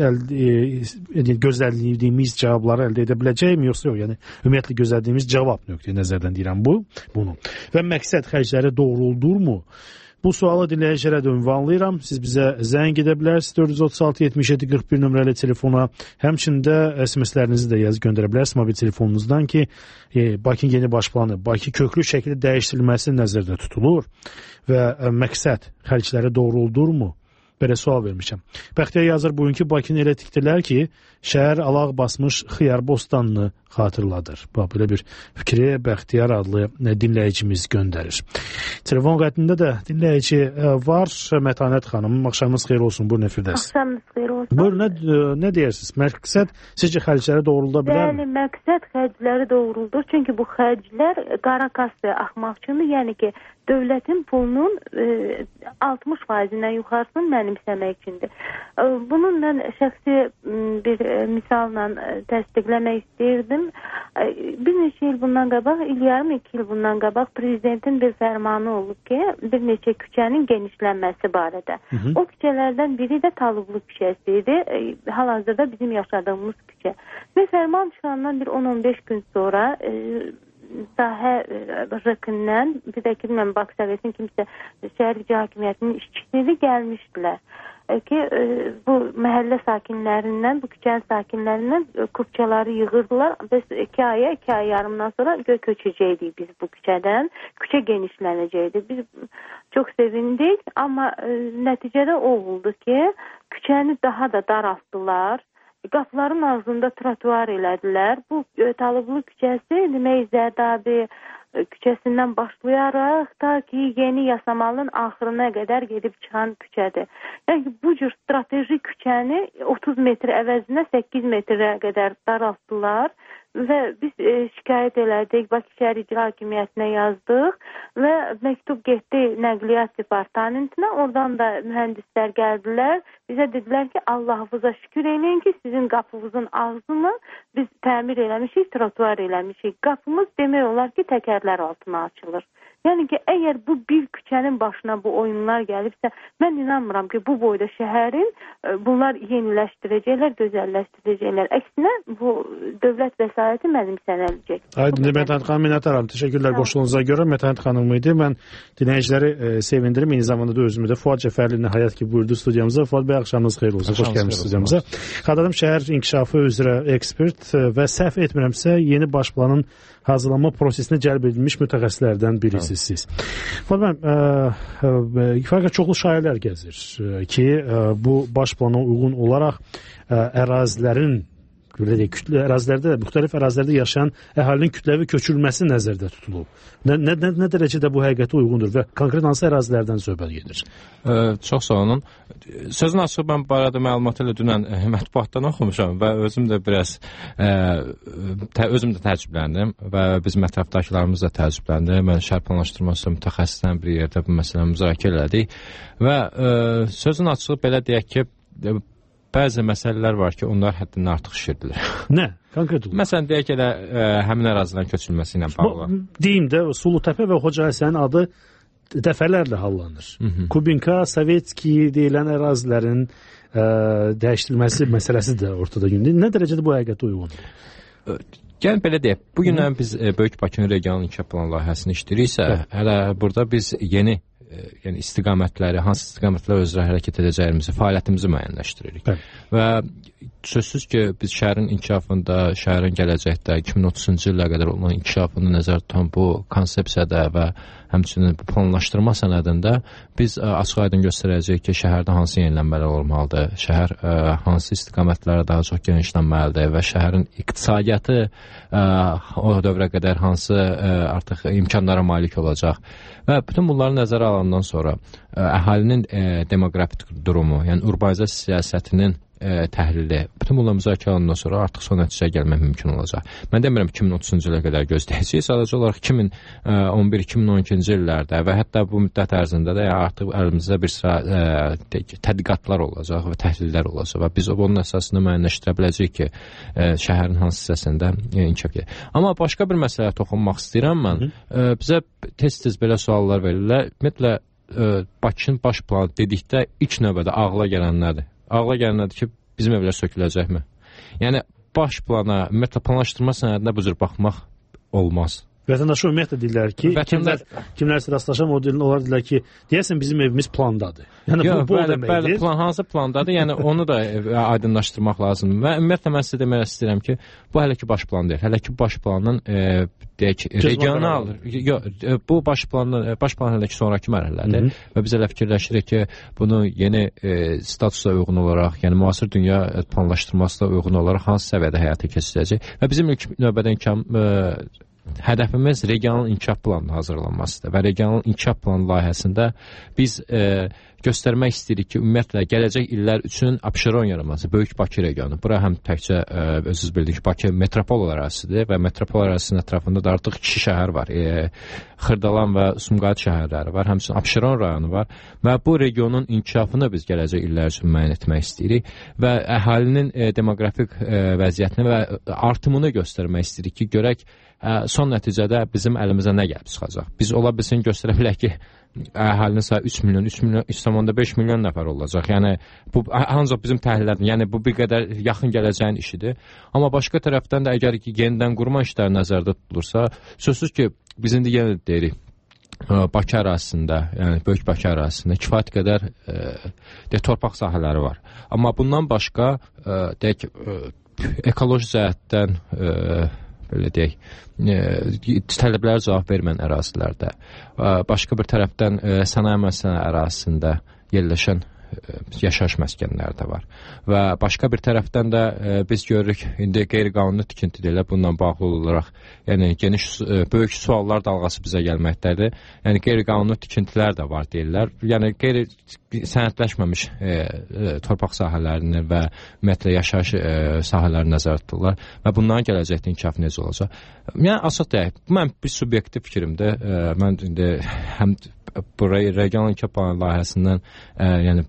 gözlədiyimiz cavabları əldə edə biləcəyik yoxsa yox, yəni ümumiyyətlə gözlədiyimiz cavab nöqteyi nəzərdən deyirəm bunu və məqsəd xərcləri doğruldurmu? Bu sualı dinləyicilərə də ünvanlayıram. Siz bizə zəng edə bilərsiniz 436-77-41 nömrəli telefona. Həmçində SMS-lərinizi də yazıb göndərə bilərsiniz mobil telefonunuzdan ki, Bakının yeni başplanı, Bakı köklü şəkildə dəyişdirilməsi nəzərdə tutulur və məqsəd xərcləri doğruldurmu? Belə sual vermişəm. Bəxtiyar yazır, bugünkü Bakını elə tikdilər ki, şəhər alaq basmış xiyar bostanını xatırladır. Belə bir fikri Bəxtiyar adlı dinləyicimiz göndərir. Telefon qətində də dinləyici var. Mətanət xanım, axşamınız xeyir olsun. Buyurun, efirdəsiz. Axşamınız xeyir olsun. Buyurun, nə deyirsiniz? Məqsəd sizcə xərcləri doğrulda bilərmi? Bəli, məqsəd xərcləri doğruldur. Çünki bu xərclər qara kassaya axmaq üçündür. Yəni ki, dövlətin pulunun 60%-dən yuxarısını mənimsəmək üçündür. Bunun mən şəxsi bir misalla təsdiqləmək istəyirdim. Bir neçə il bundan qabaq, yarım 2 il bundan qabaq prezidentin bir fərmanı olub ki, bir neçə küçənin genişlənməsi barədə. O küçələrdən biri də Talıqlı küçəsi idi. Hal-hazırda bizim yaşadığımız küçə. Və fərman çıxandan bir 10-15 gün sonra sahə rıkından, bir də ki, bilməm, Baksavetin kimsə şəhər icra hakimiyyətinin işçiləri gəlmişdilər ki, bu məhəllə sakinlərindən, bu küçənin sakinlərindən kupçaları yığırdılar. Biz 2 ay yarımdan sonra köçəcəkdik biz bu küçədən. Küçə genişlənəcəkdi. Biz çox sevindik, amma nəticədə o oldu ki, küçəni daha da daraltdılar. Qapıların ağzında trotuar elədilər. Bu Talıqlı küçəsi demək Zərdabi küçəsindən başlayaraq ta ki yeni Yasamalın axırına qədər gedib çıxan küçədir. Yəni bu cür strateji küçəni 30 metr əvəzinə 8 metrə qədər daraltdılar və biz şikayət elədik, Bakı şəhər icra hakimiyyətinə yazdıq və məktub getdi nəqliyyat departamentinə, oradan da mühəndislər gəldilər, bizə dedilər ki, Allahınıza şükür eləyin ki, sizin qapınızın ağzını biz təmir eləmişik, trotuar eləmişik. Qapımız demək olar ki, təkərlər altına açılır. Yəni ki, əgər bu bir küçənin başına bu oyunlar gəlibsə, mən inanmıram ki, bu boyda şəhərin bunlar yeniləşdirəcəklər, gözəlləşdirəcəklər. Əksinə, bu dövlət vəsaiti mənimsənələcək. Aydın, Mətanət xanım, minnətdaram. Təşəkkürlər qoşulunuza görə. Mətanət xanım idi. Mən dinləyiciləri sevindirim. Eyni zamanda da özümü də Fuad Cəfərli nəhayət ki, buyurdu studiyamıza. Fuad bəy, axşamınız xeyir olsun. Xoş gəlmişsiniz studiyamıza. Xatırladım, şəhər inkişafı üzrə ekspert və səhv etmirəmsə, yeni başplanın hazırlanma prosesinə cəlb edilmiş mütəxəssislərdən birisiniz. Fuad bəy, fərqə çoxlu şairlər gəzir ki, bu başplana uyğun olaraq ərazilərin ərazilərdə, müxtəlif ərazilərdə yaşayan əhalinin kütləvi köçürülməsi nəzərdə tutulub. Nə dərəcədə bu həqiqətə uyğundur və konkret hansı ərazilərdən söhbət gedir? Çox sağ olun. Sözün açığı mən bu arada məlumatı ilə dünən mətbuatdan oxumuşam və özüm də biraz özüm də təəccübləndim və bizim ətrafdakılarımız da təəccübləndi. Mən şəhər planlaşdırması mütəxəssislə bir yerdə bu məsələni müzakirə elədik və sözün açığı belə deyək ki, bəzi məsələlər var ki, onlar həddindən artıq şişirdilir. Nə? Konkret olur. Məsələn, deyək elə həmin ərazilərin köçürülməsi ilə bağlı. Deyim də, Sulutəpə və Xoca Həsənin adı dəfələrlə hallanır. Kubinka, Sovetski deyilən ərazilərin dəyişdirilməsi məsələsi də ortada gündür. Nə dərəcədə bu həqiqətə uyğundur? Gəlin belə deyək, bugün biz Böyük Bakının regional inkişaf planı layihəsini işləyiriksə, hələ burada biz yeni yəni istiqamətləri, hansı istiqamətlər üzrə hərəkət edəcəyimizi, fəaliyyətimizi müəyyənləşdiririk. Bəli. Və sözsüz ki, biz şəhərin inkişafında, şəhərin gələcəkdə 2030-cu ilə qədər olan inkişafını nəzərdə tutan bu konsepsiyada və həmçinin planlaşdırma sənədində biz açıq-aydın göstərəcəyik ki, şəhərdə hansı yenilənmələr olmalıdır, şəhər hansı istiqamətlərə daha çox genişlənməlidir və şəhərin iqtisadiyyatı o dövrə qədər hansı artıq imkanlara malik olacaq. Və bütün bunları nəzərə alandan sonra əhalinin demoqrafik durumu, yəni urbanizasiya siyasətinin təhlili, bütün bunlar müzakirə olundan sonra artıq son nəticəyə gəlmək mümkün olacaq. Mən demirəm 2030-cu ilə qədər gözləyəcəyik, sadəcə olaraq 2011-2012-ci illərdə və hətta bu müddət ərzində də artıq əlimizdə bir sıra tədqiqatlar olacaq və təhlillər olacaq və biz onun əsasında müəyyənləşdirə biləcəyik ki, şəhərin hansı hissəsində inkişaf edir. Amma başqa bir məsələyə toxunmaq istəyirəm mən. Bizə tez-tez belə suallar verirlər. Ümumiyyətlə, Bakının baş planı dedikdə ilk növbədə ağla gələn nədir? Ağla gələn nədir ki, bizim evlər söküləcəkmi? Yəni, baş plana, ümumiyyətlə planlaşdırma sənədinə bu cür baxmaq olmaz. Vətəndaşlar ümumiyyətlə deyirlər ki, kimlərsə rastlaşam, onlar deyirlər ki, deyəsən bizim evimiz plandadır. Yəni, bu deməkdir. Plan hansı plandadır? Yəni, onu da aydınlaşdırmaq lazımdır. Və ümumiyyətlə, mən sizə demək istəyirəm ki, bu hələ ki baş plan deyil. Hələ ki baş planın deyək, regional, bu baş plan hələ ki sonraki mərhələdir və biz elə fikirləşirik ki, bunu yeni statusa uyğun olaraq, yəni müasir dünya planlaşdırmasına uyğun olaraq hansı səviyyədə həyata keçirəcək və bizim ilk növbədə hədəfimiz regional inkişaf planının hazırlanmasıdır və regional inkişaf planı layihəsində biz göstərmək istəyirik ki, ümumiyyətlə gələcək illər üçün Abşeron yaranması, Böyük Bakı regionu. Bura həm təkcə özünüz bildiyiniz Bakı metropol ərazisidir və metropol ərazisinin ətrafında da artıq 2 şəhər var. Xırdalan və Sumqayıt şəhərləri var, həmçinin Abşeron rayonu var və bu regionun inkişafını biz gələcək illər üçün müəyyən etmək istəyirik və əhalinin demoqrafik vəziyyətini və artımını göstərmək istəyirik ki, görək son nəticədə bizim əlimizə nə gəlib çıxacaq. Biz ola bilsin göstərə bilək ki, əhalinin sayı 3 milyon, 3,5 milyon nəfər olacaq. Yəni, bu ancaq bizim təhlillərdir. Yəni, bu bir qədər yaxın gələcəyin işidir. Amma başqa tərəfdən də əgər ki, yenidən qurma işləri nəzərdə tutulursa, sözsüz ki, biz indi yenə deyirik, Bakı ərazisində, yəni Böyük Bakı ərazisində kifayət qədər torpaq sahələri var. Amma bundan başqa, deyək, ekoloji cəhətdən belə deyək, tələblərə cavab verməyən ərazilərdə, başqa bir tərəfdən sənaye müəssisələri ərazisində yerləşən yaşayış məskənləri də var. Və başqa bir tərəfdən də biz görürük, indi qeyri-qanuni tikinti deyirlər, bununla bağlı olaraq, yəni geniş, böyük suallar dalğası bizə gəlməkdədir. Yəni qeyri-qanuni tikintilər də var deyirlər. Yəni sənədləşməmiş torpaq sahələrini və ümumiyyətlə yaşayış sahələrini nəzərdə tuturlar və bunların gələcəkdə inkişafı necə olacaq? Yəni açıq deyək, mən bir subyektiv fikrimdir. Mən indi həm burayı regional inkişaf planı layihəsindən yəni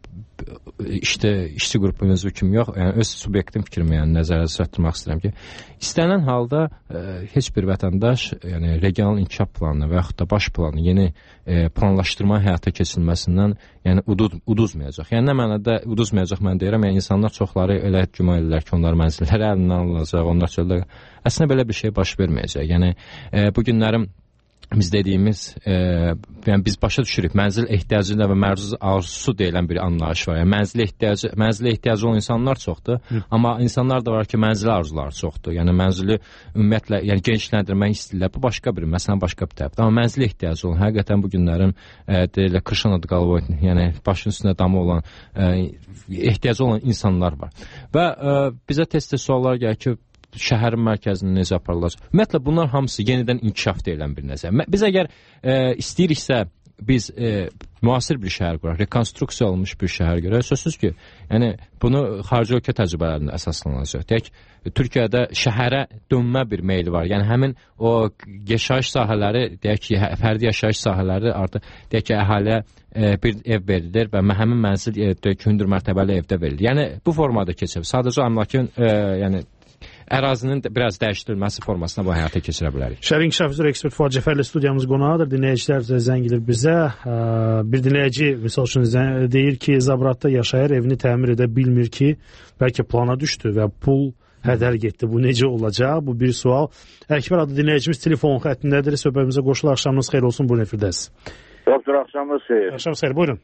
işçi qrupunun üzvü kimi yox, yəni öz subyektiv fikrimi yəni nəzərə çatdırmaq istəyirəm ki, istənilən halda heç bir vətəndaş yəni regional inkişaf planını və yaxud da baş planı yeni planlaşdırma həyata keçirilməsindən yəni uduzmayacaq. Yəni nə mənada uduzmayacaq mən deyirəm, yəni insanlar çoxları elə güman edirlər ki, onlar mənzilləri əlindən alınacaq, onlar çöldə. Əslində belə bir şey baş verməyəcək. Yəni bu günlərin biz dediyimiz, yəni biz başa düşürük, mənzil ehtiyacı və məruz arzusu deyilən bir anlayış var. Yəni mənzilə ehtiyacı olan insanlar çoxdur, amma insanlar da var ki, mənzili arzuları çoxdur. Yəni mənzili ümumiyyətlə yəni genişləndirmək istəyirlər. Bu başqa bir, məsələn başqa bir tərəfdir. Amma mənzilə ehtiyacı olan, həqiqətən bu günlərin deyirlər Kırşan adı qalıb, yəni başının üstündə damı olan, ehtiyacı olan insanlar var. Və bizə tez-tez suallar gəlir ki, şəhərin mərkəzində necə aparılacaq? Ümumiyyətlə, bunlar hamısı yenidən inkişaf deyilən bir nəzər. Biz əgər istəyiriksə, biz müasir bir şəhər quraq, rekonstruksiya olunmuş bir şəhər görək, sözsüz ki, yəni bunu xarici ölkə təcrübələrində əsaslanacaq. Deyək, Türkiyədə şəhərə dönmə bir meyli var. Yəni həmin o yaşayış sahələri, deyək ki, fərdi yaşayış sahələri artıq deyək ki, əhaliyə bir ev verilir və həmin mənzil hündür mərtəbəli evdə verilir. Yəni bu formada keçir. Sadəcə əmlakın yəni ərazinin biraz dəyişdirilməsi formasına bu həyata keçirə bilərik. Şəhər İnkişaf üzrə ekspert Fuad Cəfərli studiyamız qonağıdır. Dinləyicilər zəng edir bizə. Bir dinləyici misal üçün deyir ki, Zabratda yaşayır, evini təmir edə bilmir ki, bəlkə plana düşdü və pul hədər getdi. Bu necə olacaq? Bu bir sual. Əkbər adlı dinləyicimiz telefon xəttindədir. Söhbətimizə qoşulur. Axşamınız xeyir olsun. Buyurun efirdəsiz. Doktor, axşamınız xeyir. Axşamınız xeyir, buyurun.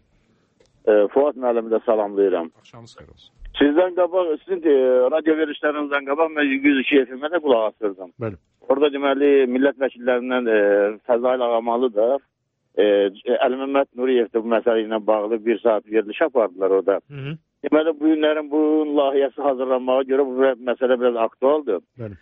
Fuad müəllimi də salamlayıram. Axşamınız xeyir olsun. Sizdən qabaq, sizin radio verişlərinizdən qabaq mən 102 FM-ə də qulaq asırdım. Bəli. Orada deməli millət vəkillərindən Fəzail Ağamalı da Əli Məhəmməd Nuriyev də bu məsələ ilə bağlı bir saat veriliş apardılar orada. Deməli bu günlərin bu layihəsi hazırlanmağa görə bu məsələ biraz aktualdır. Bəli.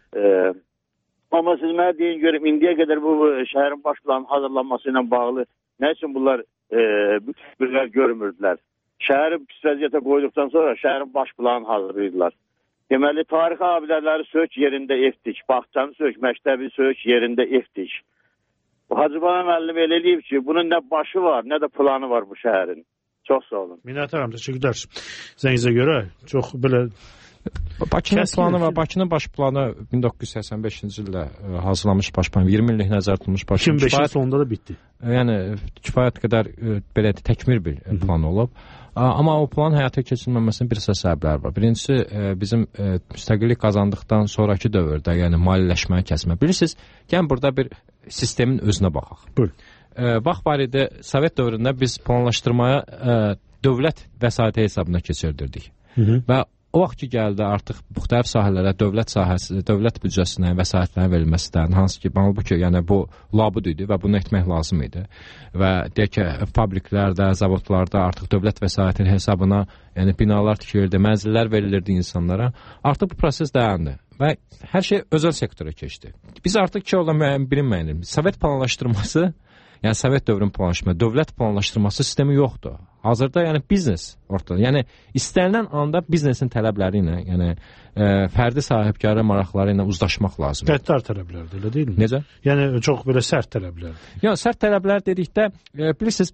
Amma siz mənə deyin görüm, indiyə qədər bu şəhərin baş planının hazırlanması ilə bağlı nə üçün bunlar bütünlər görmürdülər? Şəhəri pis vəziyyətə qoyduqdan sonra şəhərin baş planını hazırlayırdılar. Deməli, tarixi abidələri sök yerində eftik, bağçanı sök, məktəbi sök yerində eftik. Hacıbana müəllim elə eləyib ki, bunun nə başı var, nə də planı var bu şəhərin. Çox sağ olun. Minnətdaram, təşəkkürlər. Zəngizə görə çox belə... Bakının planı var. Bakının baş planı 1985-ci ildə hazırlanmış baş plan, 20 illik nəzərdə tutulmuş baş plan. 2005-in sonunda da bitdi. Yəni kifayət qədər belə təkmil bir plan olub. Amma o plan həyata keçirilməməsinin bir sıra səbəbləri var. Birincisi bizim müstəqillik qazandıqdan sonrakı dövrdə, yəni maliyyələşməni kəsmə. Bilirsiniz, gəlin burada bir sistemin özünə baxaq. Buyurun. Vaxt var idi, Sovet dövründə biz planlaşdırmaya dövlət vəsaiti hesabına keçirdirdik. Və o vaxt ki gəldi artıq müxtəlif sahələrə dövlət büdcəsinə vəsaitlərin verilməsi də, hansı ki, halbuki yəni bu labud idi və bunu etmək lazım idi. Və deyək ki, fabriklərdə, zavodlarda artıq dövlət vəsaiti hesabına yəni binalar tikilirdi, mənzillər verilirdi insanlara. Artıq bu proses dayandı və hər şey özəl sektora keçdi. Biz artıq iki yolda bilinməyiniz. Sovet planlaşdırması, yəni Sovet dövrün planlaşdırması, dövlət planlaşdırması sistemi yoxdur. Hazırda yəni biznes ortada. Yəni istənilən anda biznesin tələbləri ilə, yəni fərdi sahibkarı maraqları ilə uzlaşmaq lazımdır. Qəddar tələblərdir, elə deyilmi? Necə? Yəni çox belə sərt tələblərdir. Yəni sərt tələblər dedikdə bilirsiniz,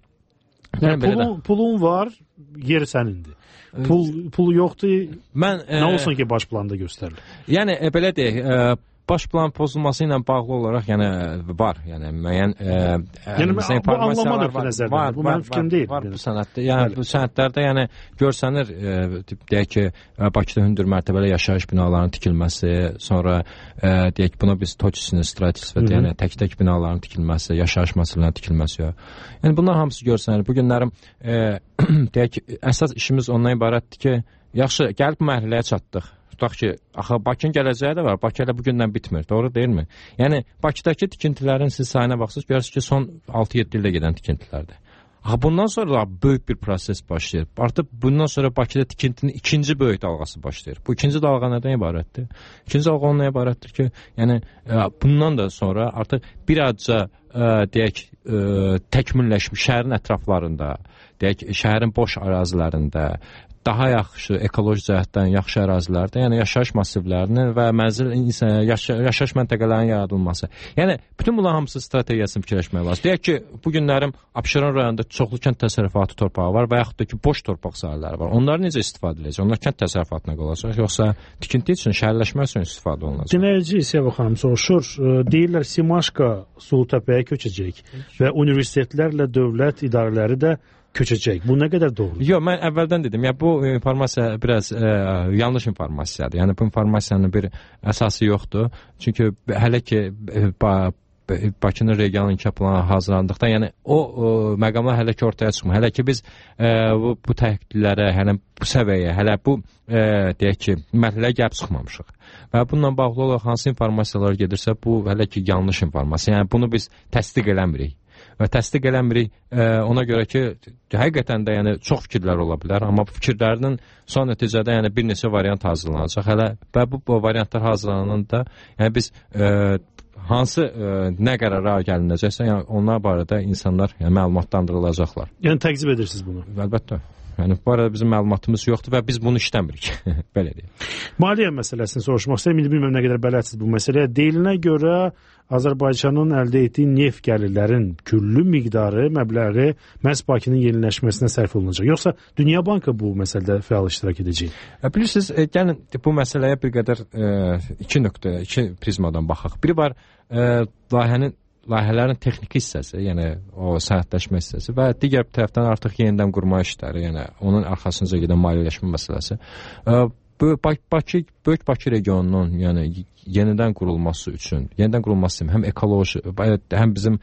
pulun var, yeri sənindir. Pulu yoxdur. Nə olsun ki, baş planda göstərilir? Yəni belə deyək, baş plan pozulması ilə bağlı olaraq yəni var, yəni müəyyən bu anlama nöqtə-nəzərdən. Bu mənim fikrim deyil. Var bu sənətdə. Yəni bu sənətlərdə yəni görsənir, deyək ki, Bakıda hündür mərtəbəli yaşayış binalarının tikilməsi, sonra deyək buna biz toçisinin strateji, yəni tək-tək binaların tikilməsi, yaşayış məsələlərinin tikilməsi. Yəni bunlar hamısı görsənir. Bu günlərim deyək əsas işimiz ondan ibarətdir ki, yaxşı, gəlib mərhələyə çatdıq. Tutaq ki, axı Bakının gələcəyi də var. Bakı elə bu gündən bitmir, doğru deyilmi? Yəni Bakıdakı tikintilərin siz sayına baxsınız, görürsünüz ki, son 6-7 ildə gedən tikintilərdir. Axı bundan sonra da böyük bir proses başlayır. Artıq bundan sonra Bakıda tikintinin ikinci böyük dalğası başlayır. Bu ikinci dalğa nədən ibarətdir? İkinci dalğa ondan ibarətdir ki, yəni bundan da sonra artıq bir azca deyək təkmilləşmiş şəhərin ətraflarında, deyək şəhərin boş ərazilərində daha yaxşı ekoloji cəhətdən yaxşı ərazilərdə, yəni yaşayış massivlərinin və yaşayış məntəqələrinin yaradılması. Yəni bütün bunların hamısı strategiyasını fikirləşmək lazım. Deyək ki, bu günlərim Abşeron rayonunda çoxlu kənd təsərrüfatı torpağı var və yaxud da ki, boş torpaq sahələri var. Onları necə istifadə edəcək? Onlar kənd təsərrüfatına qalacaq, yoxsa tikinti üçün, şəhərləşmə üçün istifadə olunacaq? Dinləyici Sevə xanım soruşur, deyirlər Simaşqa Sulutəpəyə köçəcək və universitetlərlə dövlət idarələri də köçəcək. Bu nə qədər doğrudur? Yox, mən əvvəldən dedim. Yəni bu informasiya biraz yanlış informasiyadır. Yəni bu informasiyanın bir əsası yoxdur. Çünki hələ ki Bakının regional inkişaf planı hazırlandıqda, yəni o məqamlar hələ ki ortaya çıxmır. Hələ ki biz bu təhdidlərə, hələ bu səviyyəyə, hələ bu deyək ki, mərhələyə gəlib çıxmamışıq. Və bununla bağlı olaraq hansı informasiyalar gedirsə, bu hələ ki yanlış informasiya. Yəni bunu biz təsdiq eləmirik. Və təsdiq eləmirik ona görə ki, həqiqətən də yəni çox fikirlər ola bilər, amma bu fikirlərinin son nəticədə yəni bir neçə variant hazırlanacaq. Hələ və bu variantlar hazırlananda yəni biz hansı nə qərara gəlinəcəksə, yəni onlar barədə insanlar yəni məlumatlandırılacaqlar. Yəni təqzib edirsiniz bunu? Əlbəttə. Yəni bu arada bizim məlumatımız yoxdur və biz bunu işləmirik. Belə deyək. Maliyyə məsələsini soruşmaq istəyirəm. İndi bilmirəm nə qədər bələdsiniz bu məsələyə. Deyilinə görə Azərbaycanın əldə etdiyi neft gəlirlərin küllü miqdarı, məbləği məhz Bakının yeniləşməsinə sərf olunacaq. Yoxsa Dünya Bankı bu məsələdə fəal iştirak edəcək? Bilirsiniz, gəlin bu məsələyə bir qədər iki prizmadan baxaq. Biri var layihələrin texniki hissəsi, yəni o sənədləşmə hissəsi və digər bir tərəfdən artıq yenidən qurma işləri, yəni onun arxasınca gedən maliyyələşmə məsələsi. Böyük Bakı regionunun, yəni yenidən qurulması üçün, həm ekoloji, həm bizim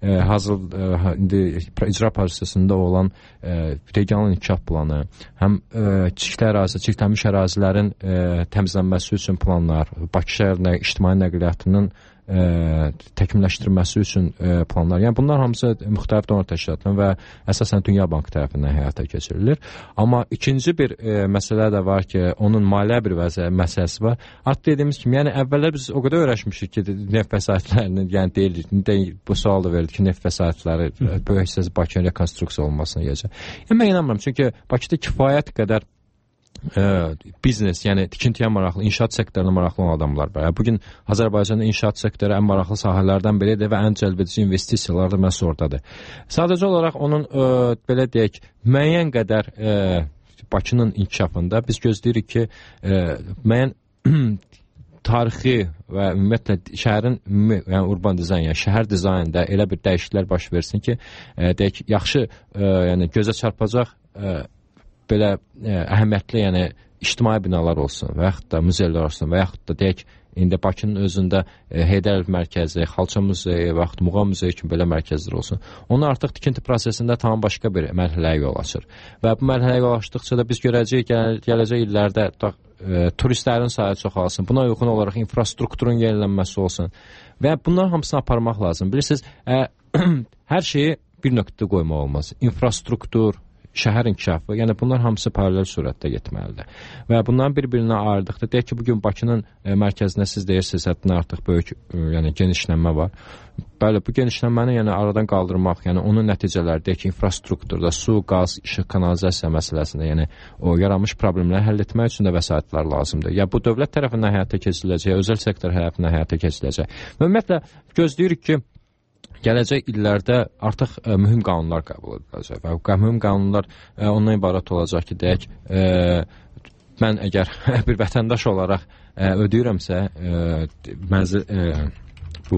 indi icra prosesində olan regional inkişaf planı, həm çirklənmiş ərazilərin təmizlənməsi üçün planlar, Bakı şəhərində ictimai nəqliyyatının təkmilləşdirilməsi üçün planlar. Yəni bunlar hamısı müxtəlif donor təşkilatlarından və əsasən Dünya Bankı tərəfindən həyata keçirilir. Amma ikinci bir məsələ də var ki, onun maliyyə bir məsələsi var. Artıq dediyimiz kimi, yəni əvvəllər biz o qədər öyrəşmişik ki, neft vəsaitlərinin, yəni deyilir, bu sual da verildi ki, neft vəsaitləri böyük hissəsi Bakının rekonstruksiya olunmasına gələcək. Yəni mən inanmıram, çünki Bakıda kifayət qədər biznes, yəni tikintiyə maraqlı, inşaat sektoruna maraqlı olan adamlar var. Bugün Azərbaycanda inşaat sektoru ən maraqlı sahələrdən biridir və ən cəlbedici investisiyalar da məhz oradadır. Sadəcə olaraq onun belə deyək, müəyyən qədər Bakının inkişafında biz gözləyirik ki, müəyyən tarixi və ümumiyyətlə şəhərin yəni urban dizayn, yəni şəhər dizaynında elə bir dəyişikliklər baş versin ki, deyək yaxşı, yəni gözə çarpacaq belə əhəmiyyətli, yəni ictimai binalar olsun və yaxud da muzeylər olsun və yaxud da deyək, indi Bakının özündə Heydər Əliyev mərkəzi, Xalça muzeyi və yaxud Muğam muzeyi kimi belə mərkəzlər olsun. Onlar artıq tikinti prosesində tam başqa bir mərhələyə yol açır. Və bu mərhələyə yol açdıqca da biz görəcəyik gələcək illərdə turistlərin sayı çoxalsın, buna uyğun olaraq infrastrukturun yenilənməsi olsun və bunların hamısını aparmaq lazım. Bilirsiniz, hər şeyi bir nöqtədə qoymaq olmaz. İnfrastruktur, şəhər inkişafı, yəni bunlar hamısı paralel surətdə getməlidir. Və bunların bir-birinə ayırdıqda, deyək ki, bugün Bakının mərkəzində siz deyirsiniz, həddindən artıq böyük yəni genişlənmə var. Bəli, bu genişlənməni yəni aradan qaldırmaq, yəni onun nəticələri, deyək ki, infrastrukturda su, qaz, işıq, kanalizasiya məsələsində, yəni o yaranmış problemləri həll etmək üçün də vəsaitlər lazımdır. Ya bu dövlət tərəfindən həyata keçiriləcək, özəl sektor tərəfindən həyata keçiriləcək. Və ümumiyyətlə gözləyirik ki, gələcək illərdə artıq mühüm qanunlar qəbul ediləcək və mühüm qanunlar ondan ibarət olacaq ki, deyək, mən əgər bir vətəndaş olaraq ödəyirəmsə, bu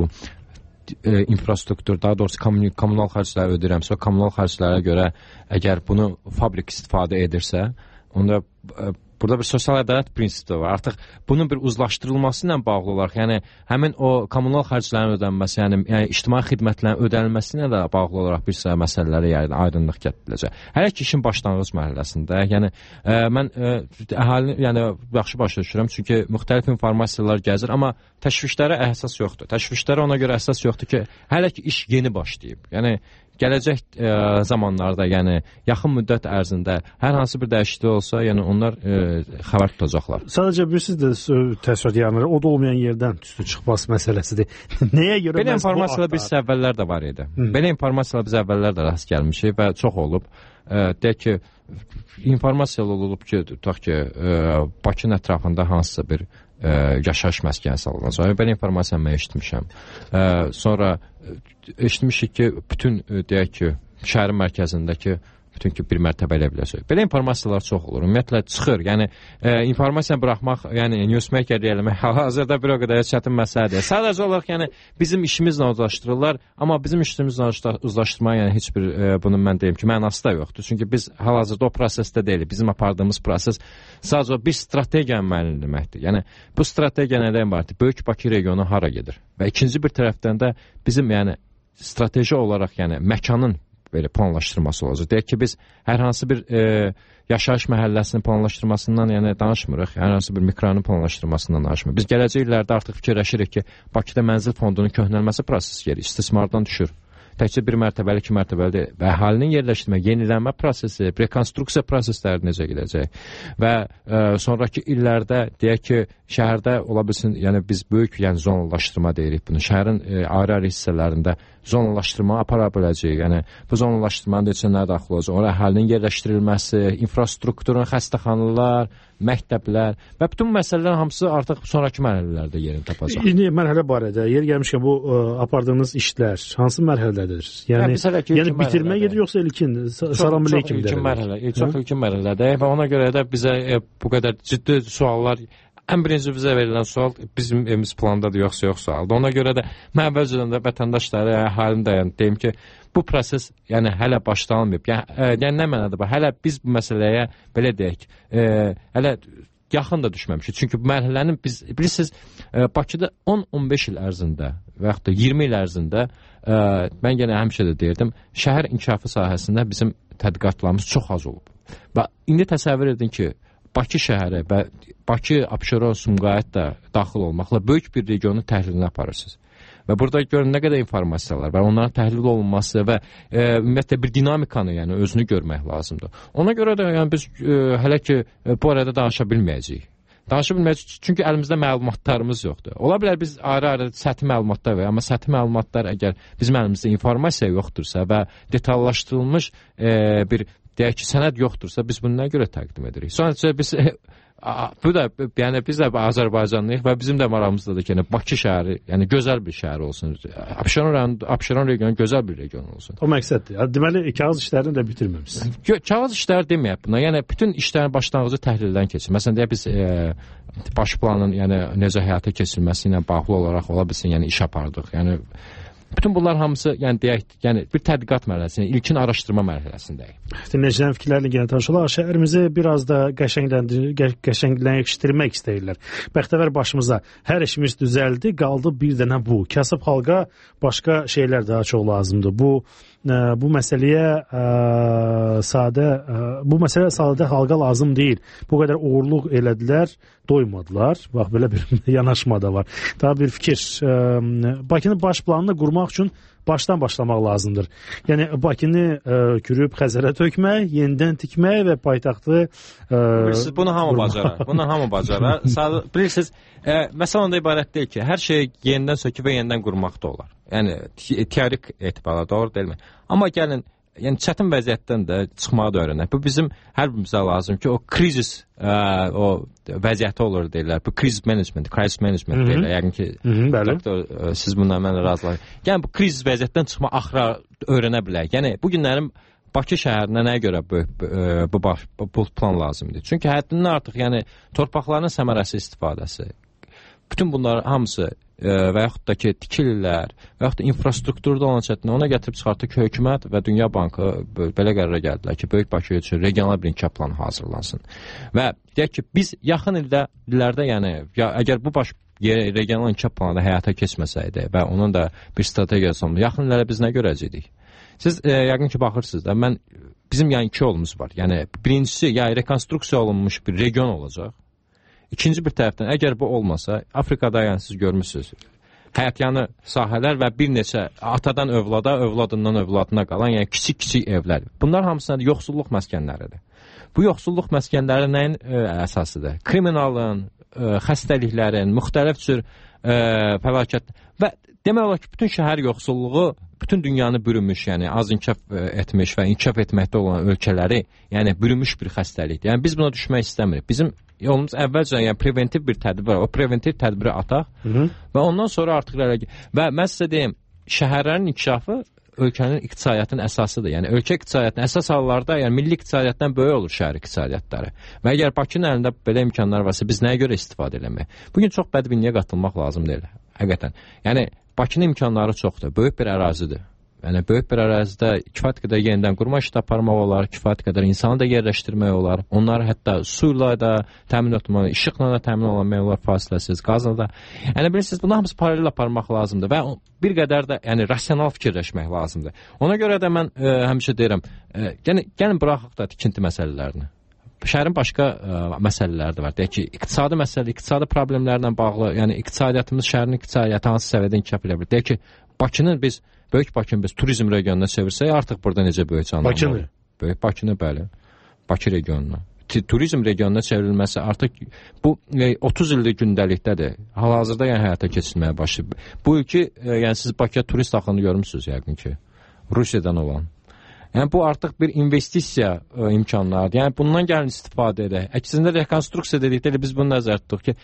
infrastruktur, daha doğrusu kommunal xərcləri ödəyirəmsə, kommunal xərclərə görə əgər bunu fabrik istifadə edirsə, onda burada bir sosial ədalət prinsipi var. Artıq bunun bir uzlaşdırılması ilə bağlı olaraq, yəni həmin o kommunal xərclərin ödənməsi, yəni ictimai xidmətlərin ödənilməsi ilə də bağlı olaraq bir sıra məsələlərə yəni aydınlıq gətiriləcək. Hələ ki işin başlanğıc mərhələsində, yəni mən əhalini yəni yaxşı başa düşürəm, çünki müxtəlif informasiyalar gəzir, amma təşvişlərə əsas yoxdur. Təşvişlərə ona görə əsas yoxdur ki, hələ ki iş yeni başlayıb. Yəni gələcək zamanlarda, yəni yaxın müddət ərzində hər hansı bir dəyişiklik olsa, yəni onlar xəbər tutacaqlar. Sadəcə bilirsiniz də təsərrüat yanları o da olmayan yerdən tüstü çıxmaz məsələsidir. Nəyə görə belə informasiyalar biz əvvəllər də var idi. Belə informasiyalar biz əvvəllər də rast gəlmişik və çox olub. Deyək ki, informasiyalar olub ki, tutaq ki, Bakının ətrafında hansısa bir yaşayış məskəni salınacaq. Belə informasiyanı mən eşitmişəm. Sonra eşitmişik ki, bütün deyək ki, şəhərin mərkəzindəki bütün ki, bir mərtəbə elə biləcək. Belə informasiyalar çox olur. Ümumiyyətlə çıxır. Yəni informasiyanı buraxmaq, yəni newsmaker eləmək hal-hazırda bir o qədər çətin məsələdir. Sadəcə olaraq yəni bizim işimizlə uzlaşdırırlar, amma bizim işimizlə uzlaşdırmaya yəni heç bir bunu mən deyim ki, mənası da yoxdur. Çünki biz hal-hazırda o prosesdə deyilik. Bizim apardığımız proses sadəcə bir strategiyanı müəyyən etməkdir. Yəni bu strategiya nədən ibarətdir? Böyük Bakı regionu hara gedir? Və ikinci bir tərəfdən də bizim yəni strateji olaraq yəni məkanın belə planlaşdırması olacaq. Deyək ki, biz hər hansı bir yaşayış məhəlləsinin planlaşdırmasından yəni danışmırıq, hər hansı bir mikrorayonun planlaşdırmasından danışmırıq. Biz gələcək illərdə artıq fikirləşirik ki, Bakıda mənzil fondunun köhnəlməsi prosesi gedir, istismardan düşür. Təkcə bir mərtəbəli, iki mərtəbəli deyil. Və əhalinin yerləşdirmə, yenilənmə prosesi, rekonstruksiya prosesləri necə gedəcək? Və sonraki illərdə deyək ki, şəhərdə ola bilsin, yəni biz böyük yəni zonalaşdırma deyirik bunu. Şəhərin ayrı-ayrı hissələrində zonalaşdırma apara biləcəyik. Yəni bu zonalaşdırmanın da içinə daxil olacaq. Ora əhalinin yerləşdirilməsi, infrastrukturun, xəstəxanalar, məktəblər və bütün məsələlərin hamısı artıq sonrakı mərhələlərdə yerini tapacaq. İndi mərhələ barədə yer gəlmişkən bu apardığınız işlər hansı mərhələdədir? Yəni bitirmə gedir yoxsa ilkin? Salam əleykum deyirlər. Çox ilkin mərhələdir və ona görə də bizə bu qədər ciddi suallar ən birinci bizə verilən sual bizim evimiz plandadır yoxsa yox sualdır. Ona görə də mən əvvəlcədən də vətəndaşlara, əhalini də yəni deyim ki, bu proses yəni hələ başlanmayıb. Yəni nə mənada bu? Hələ biz bu məsələyə belə deyək, hələ yaxın da düşməmişik. Çünki bu mərhələnin biz bilirsiniz Bakıda 10-15 il ərzində və yaxud da 20 il ərzində mən yenə həmişə də deyirdim, şəhər inkişafı sahəsində bizim tədqiqatlarımız çox az olub. Və indi təsəvvür edin ki, Bakı şəhəri və Bakı, Abşeron, Sumqayıt da daxil olmaqla böyük bir regionun təhlilini aparırsınız. Və burada görün nə qədər informasiyalar var, onların təhlil olunması və ümumiyyətlə bir dinamikanı, yəni özünü görmək lazımdır. Ona görə də yəni biz hələ ki bu arada danışa bilməyəcəyik. Danışa bilməyəcəyik çünki əlimizdə məlumatlarımız yoxdur. Ola bilər biz ayrı-ayrı səthi məlumatlar var, amma səthi məlumatlar əgər bizim əlimizdə informasiya yoxdursa və detallaşdırılmış bir deyək ki, sənəd yoxdursa biz bunu nə görə təqdim edirik? Sonra biz bu da yəni biz də Azərbaycanlıyıq və bizim də marağımızdadır ki, yəni Bakı şəhəri, yəni gözəl bir şəhər olsun. Abşeron regionu gözəl bir region olsun. O məqsəddir. Deməli kağız işlərini də bitirməmisiniz. Kağız işləri deməyək buna. Yəni bütün işlərin başlanğıcı təhlildən keçir. Məsələn deyək biz baş planın yəni necə həyata keçirilməsi ilə bağlı olaraq ola bilsin, yəni iş apardıq. Yəni bütün bunlar hamısı yəni deyək, yəni bir tədqiqat mərhələsində, ilkin araşdırma mərhələsindəyik. Dinləyicilərin fikirlərini yenə tanış olaq. Şəhərimizi biraz da qəşəngləşdirmək istəyirlər. Bəxtəvər başımıza hər işimiz düzəldi, qaldı bir dənə bu. Kasıb xalqa başqa şeylər daha çox lazımdır. Bu məsələyə sadə xalqa lazım deyil. Bu qədər uğurluq elədilər, doymadılar. Bax belə bir yanaşma da var. Daha bir fikir. Bakının baş planını qurmaq üçün başdan başlamaq lazımdır. Yəni Bakını kürüb Xəzərə tökmək, yenidən tikmək və paytaxtı bilirsiniz, bunu hamı bacarar. Bunu hamı bacarar. Bilirsiniz, məsələ onda ibarət deyil ki, hər şeyi yenidən söküb və yenidən qurmaq da olar. Yəni teorik etibarla doğru deyilmi? Amma gəlin, yəni çətin vəziyyətdən də çıxmağı da öyrənək. Bu bizim hər birimizə lazım ki, o krizis o vəziyyəti olur deyirlər. Bu crisis management deyirlər. Yəni ki, doktor, siz bununla mənlə razılaşırsınız. Yəni bu kriz vəziyyətdən çıxma axıra öyrənə bilək. Yəni bu günlərin Bakı şəhərinə nəyə görə bu plan lazımdır? Çünki həddindən artıq, yəni torpaqların səmərəsi istifadəsi, bütün bunlar hamısı və yaxud da ki, tikililər və yaxud da infrastrukturda olan çətinlik ona gətirib çıxartdı ki, hökumət və Dünya Bankı belə qərara gəldilər ki, Böyük Bakı üçün regional bir inkişaf planı hazırlansın. Və deyək ki, biz yaxın illərdə, yəni əgər bu regional inkişaf planı həyata keçməsəydi və onun da bir strategiyası olmadı, yaxın illərdə biz nə görəcəkdik? Siz yəqin ki, baxırsınız da, bizim yəni iki yolumuz var. Yəni birincisi, yəni rekonstruksiya olunmuş bir region olacaq. İkinci bir tərəfdən, əgər bu olmasa, Afrikada yəni siz görmürsünüz, həyatyanı sahələr və bir neçə atadan övlada, övladından övladına qalan, yəni kiçik-kiçik evlər. Bunlar hamısına yoxsulluq məskənləridir. Bu yoxsulluq məskənləri nəyin əsasıdır? Kriminalın, xəstəliklərin, müxtəlif cür fəlakət və demək olar ki, bütün şəhər yoxsulluğu bütün dünyanı bürümüş, yəni az inkişaf etmiş və inkişaf etməkdə olan ölkələri, yəni bürümüş bir xəstəlikdir. Yəni biz buna düşmək istəmirik. Bizim yolumuz əvvəlcə yəni preventiv bir tədbir var. O preventiv tədbiri ataq və ondan sonra artıq və mən sizə deyim, şəhərlərin inkişafı ölkənin iqtisadiyyatının əsasıdır. Yəni ölkə iqtisadiyyatının əsas hallarda, yəni milli iqtisadiyyatdan böyük olur şəhər iqtisadiyyatları. Və əgər Bakının əlində belə imkanlar varsa, biz nəyə görə istifadə eləmək? Bugün çox bədbinliyə qatılmaq lazım deyil. Həqiqətən. Yəni Bakının imkanları çoxdur. Böyük bir ərazidir. Yəni böyük bir ərazidə kifayət qədər yenidən qurma işi aparmaq olar, kifayət qədər insanı da yerləşdirmək olar. Onları hətta su ilə də təmin etmək, işıqla da təmin olunmaq olar, fasiləsiz, qazla da. Yəni bilirsiniz, bunu hamısı paralel aparmaq lazımdır və bir qədər də yəni rasional fikirləşmək lazımdır. Ona görə də mən həmişə deyirəm, gəlin buraxaq da tikinti məsələlərini. Şəhərin başqa məsələləri də var. Deyək ki, iqtisadi məsələ, iqtisadi problemlərlə bağlı, yəni iqtisadiyyatımız, şəhərin iqtisadiyyatı hansı səviyyədə inkişaf edə bilir? Deyək ki, Bakının biz Böyük Bakını biz turizm regionuna çevirsək, artıq burada necə böyük canlanır? Bakını? Böyük Bakını, bəli. Bakı regionuna. Turizm regionuna çevrilməsi artıq bu 30 illik gündəlikdədir. Hal-hazırda yəni həyata keçirilməyə başlayıb. Bu ilki, yəni siz Bakıya turist axını görmüsünüz yəqin ki, Rusiyadan olan. Yəni bu artıq bir investisiya imkanlarıdır. Yəni bundan gəlin istifadə edək. Əksində rekonstruksiya dedikdə biz bunu nəzərdə tutduq ki,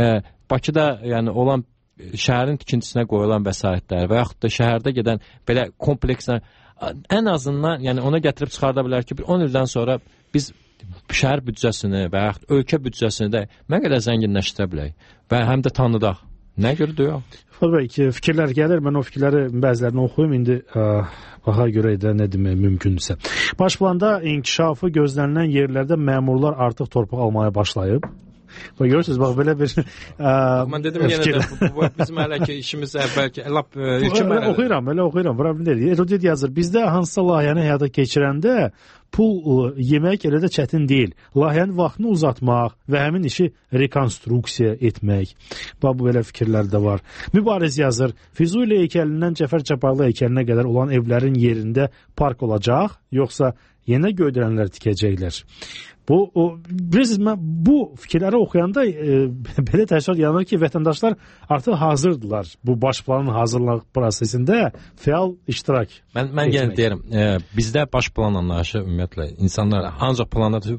Bakıda yəni olan şəhərin tikintisinə qoyulan vəsaitlər və yaxud da şəhərdə gedən belə komplekslər ən azından yəni ona gətirib çıxarda bilər ki, 10 ildən sonra biz şəhər büdcəsini və yaxud ölkə büdcəsini də nə qədər zənginləşdirə bilək və həm də tanıdaq. Nə görə deyək? Bəli, fikirlər gəlir. Mən o fikirləri bəzilərini oxuyum. İndi baxa görə də nə demək mümkündürsə. Baş planda inkişafı gözlənilən yerlərdə məmurlar artıq torpaq almaya başlayıb. Görürsünüz, bax belə bir mən dedim yenə də bu bizim hələ ki işimiz əvvəlki lap ilkin mərhələ. Oxuyuram, problem deyil. Erudit yazır. Bizdə hansısa layihəni həyata keçirəndə pul yemək elə də çətin deyil. Layihənin vaxtını uzatmaq və həmin işi rekonstruksiya etmək. Bax, bu belə fikirlər də var. Mübariz yazır. Füzuli heykəlindən Cəfər Cabbarlı heykəlinə qədər olan evlərin yerində park olacaq, yoxsa yenə göydürənlər tikəcəklər? Bilirsiniz, mən bu fikirləri oxuyanda belə təəssürat yaranır ki, vətəndaşlar artıq hazırdılar bu baş planın hazırlıq prosesində fəal iştirak. Mən yenə deyirəm, bizdə baş plan anlayışı ümumiyyətlə insanlar ancaq planladır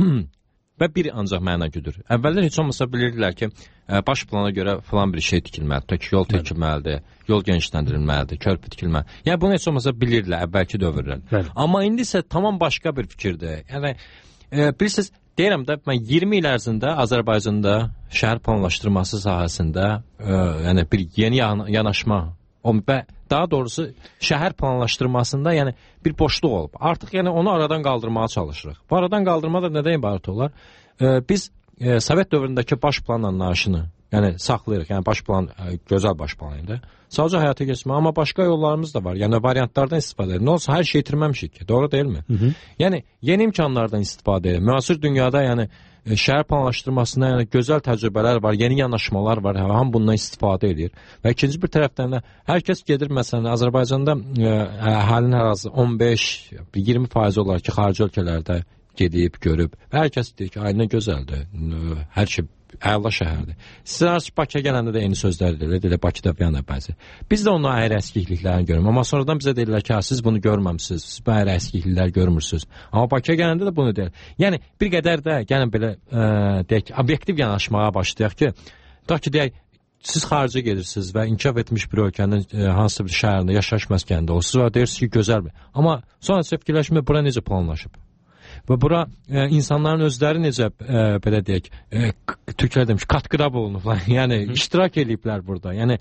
və bir ancaq məna güdür. Əvvəllər heç olmasa bilirdilər ki, baş plana görə falan bir şey tikilməlidir, yol tikilməlidir, yol genişləndirilməlidir, körpü tikilməlidir. Yəni bunu heç olmasa bilirdilər əvvəlki dövrlər. Amma indi isə tamam başqa bir fikirdir. Yəni bilirsiniz, deyirəm də, mən 20 il ərzində Azərbaycanda şəhər planlaşdırması sahəsində yəni bir yeni yanaşma və daha doğrusu şəhər planlaşdırmasında yəni bir boşluq olub. Artıq yəni onu aradan qaldırmağa çalışırıq. Bu aradan qaldırma da nədən ibarət olar? Biz Sovet dövründəki baş plan anlayışını yəni saxlayırıq. Yəni baş plan gözəl baş plan idi. Sadəcə həyata keçirmək, amma başqa yollarımız da var. Yəni variantlardan istifadə edir. Nə olsa hər şey itirməmişik ki, doğru deyilmi? Yəni yeni imkanlardan istifadə edir. Müasir dünyada yəni şəhər planlaşdırmasında yəni gözəl təcrübələr var, yeni yanaşmalar var, hamı bundan istifadə edir. Və ikinci bir tərəfdən də hər kəs gedir, məsələn, Azərbaycanda əhalinin hər azı 15-20% olar ki, xarici ölkələrdə gedib, görüb. Və hər kəs deyir ki, ay nə gözəldir, hər şey əla şəhərdir. Sizlər Bakıya gələndə də eyni sözlər deyirlər, Bakıda bir yana bəzi. Biz də onun ayrı əskikliklərini görürük. Amma sonradan bizə deyirlər ki, siz bunu görməmisiniz, siz bu ayrı əskiklikləri görmürsünüz. Amma Bakıya gələndə də bunu deyirlər. Yəni bir qədər də gəlin belə deyək, obyektiv yanaşmağa başlayaq ki, deyək, siz xaricə gedirsiniz və inkişaf etmiş bir ölkənin hansısa bir şəhərində, yaşayış məskənində olursunuz və deyirsiniz ki, gözəldir. Amma sonra fikirləşmək, bura necə planlaşıb? Və bura insanların özləri necə belə deyək, Türklər demiş, qatqıda bulunublar. Yəni iştirak ediblər burada. Yəni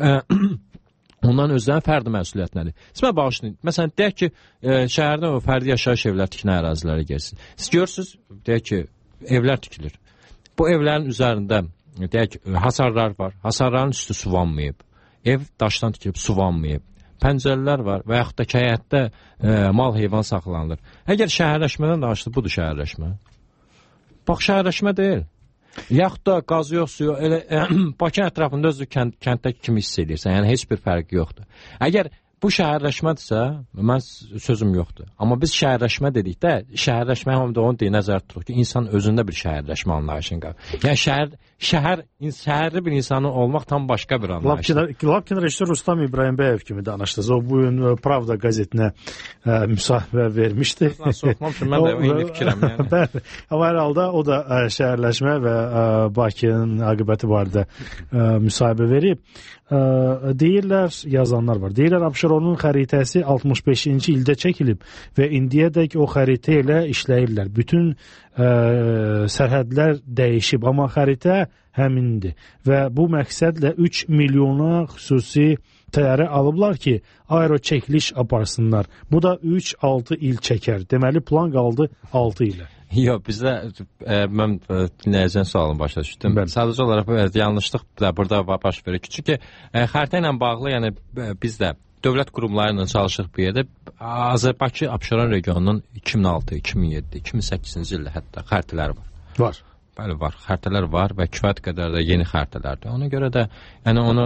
onların özlərinin fərdi məsuliyyətləri. Sizə bağışlayın. Məsələn, deyək ki, şəhərdə o fərdi yaşayış evlər tikilən ərazilərə gəlsin. Siz görürsüz, deyək ki, evlər tikilir. Bu evlərin üzərində deyək hasarlar var. Hasarların üstü suvanmayıb. Ev daşdan tikilib suvanmayıb. Pəncərələr var və yaxud da həyətdə mal heyvan saxlanılır. Əgər şəhərləşmədən danışılır, budur şəhərləşmə. Bax, şəhərləşmə deyil. Yaxud da qaz yox, suyu, elə Bakı ətrafında özü kənddəki kimi hiss edirsən, yəni heç bir fərqi yoxdur. Əgər bu şəhərləşmədirsə, mən sözüm yoxdur. Amma biz şəhərləşmə dedikdə, şəhərləşmə hamıda onu deyə nəzərdə tuturuq ki, insan özündə bir şəhərləşmə anlayışını qab. Yəni şəhərli bir insanın olmaq tam başqa bir anlayışdır. Lapkin rejissor Rustam İbrahimbəyev kimi danışdınız. O bu gün Pravda qəzetinə müsahibə vermişdi. Soxmamışım, mən də eyni fikirəm. Bəli, amma hər halda o da şəhərləşmə və Bakının aqibəti barədə müsahibə verib. Deyirlər, yazanlar var. Deyirlər, Abşeronun xəritəsi 65-ci ildə çəkilib və indiyədək o xəritə ilə işləyirlər. Bütün sərhədlər dəyişib, amma xəritə həmindir. Və bu məqsədlə 3 milyona xüsusi təyyarə alıblar ki, aero çəkiliş aparsınlar. Bu da 3-6 il çəkər. Deməli, plan qaldı 6 ilə. Yox, bizdə mən dinləyəcən sualını başa düşdüm. Sadəcə olaraq yanlışlıq da burada baş verir. Çünki xəritə ilə bağlı, yəni biz də dövlət qurumları ilə çalışırıq bir yerdə. Bakı Abşeron regionunun 2006, 2007, 2008-ci ildə hətta xəritələri var. Var. Bəli, var. Xəritələr var və kifayət qədər də yeni xəritələrdir. Ona görə də yəni onu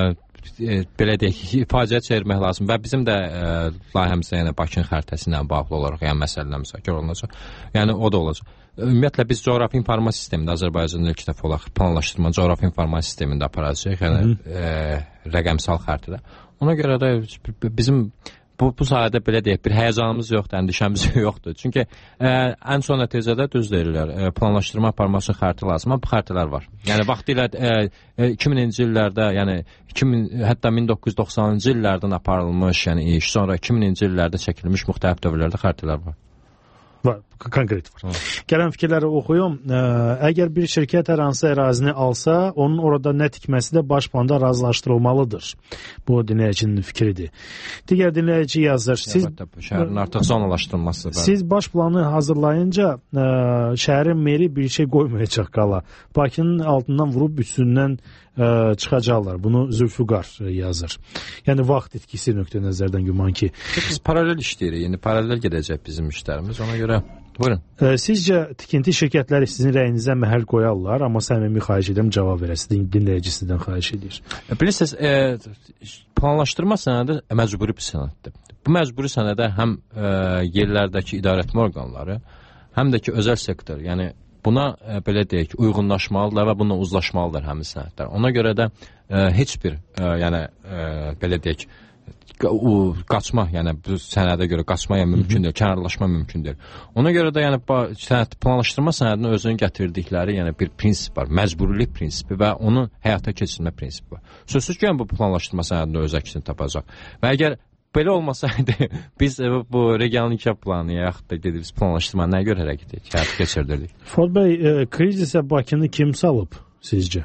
belə deyək, faciə çevirmək lazım və bizim də layihəmizdə yəni Bakının xəritəsi ilə bağlı olaraq yəni məsələlər müzakirə olunacaq. Yəni o da olacaq. Ümumiyyətlə biz coğrafi informasiya sistemində Azərbaycanın ilk dəfə olaraq planlaşdırma coğrafi informasiya sistemində aparacağıq, yəni rəqəmsal xəritədə. Ona görə də bizim bu sahədə belə deyək, bir həyəcanımız yoxdur, əndişəmiz yoxdur. Çünki ən son nəticədə düz deyirlər, planlaşdırma aparması üçün xəritə lazım, amma bu xəritələr var. Yəni vaxtilə 2000-ci illərdə, yəni hətta 1990-cı illərdən aparılmış, yəni iş, sonra 2000-ci illərdə çəkilmiş müxtəlif dövrlərdə xəritələr var. Var. konkret var. Gələn fikirləri oxuyum. Əgər bir şirkət hər hansı ərazini alsa, onun orada nə tikməsi də baş planda razılaşdırılmalıdır. Bu dinləyicinin fikridir. Digər dinləyici yazır. Şəhərin artıq zonalaşdırılması. Siz baş planı hazırlayınca şəhərin meri bir şey qoymayacaq qala. Bakının altından vurub üstündən çıxacaqlar. Bunu Zülfüqar yazır. Yəni vaxt itkisi nöqtə nəzərdən güman ki. Biz paralel işləyirik. Yəni paralel gedəcək bizim işlərimiz. Ona görə buyurun. Sizcə tikinti şirkətləri sizin rəyinizə məhəl qoyarlar, amma səmimi xahiş edirəm cavab verəsiniz. Dinləyicisizdən xahiş edir. Bilirsiniz, planlaşdırma sənədi məcburi bir sənəddir. Bu məcburi sənədə həm yerlərdəki idarəetmə orqanları, həm də ki özəl sektor, yəni buna belə deyək, uyğunlaşmalıdırlar və bununla uzlaşmalıdır həmin sənədlər. Ona görə də heç bir, yəni belə deyək, qaçma, yəni bu sənədə görə qaçma mümkün deyil, kənarlaşma mümkün deyil. Ona görə də yəni planlaşdırma sənədinin özünün gətirdikləri, yəni bir prinsip var, məcburilik prinsipi və onun həyata keçirmə prinsipi var. Sözsüz ki, yəni bu planlaşdırma sənədində öz əksini tapacaq. Və əgər belə olmasaydı, biz bu regional inkişaf planı, yaxud da dediyimiz planlaşdırma nəyə görə həyata keçirdirdik? Fuad bəy, krizisə Bakını kim salıb sizcə?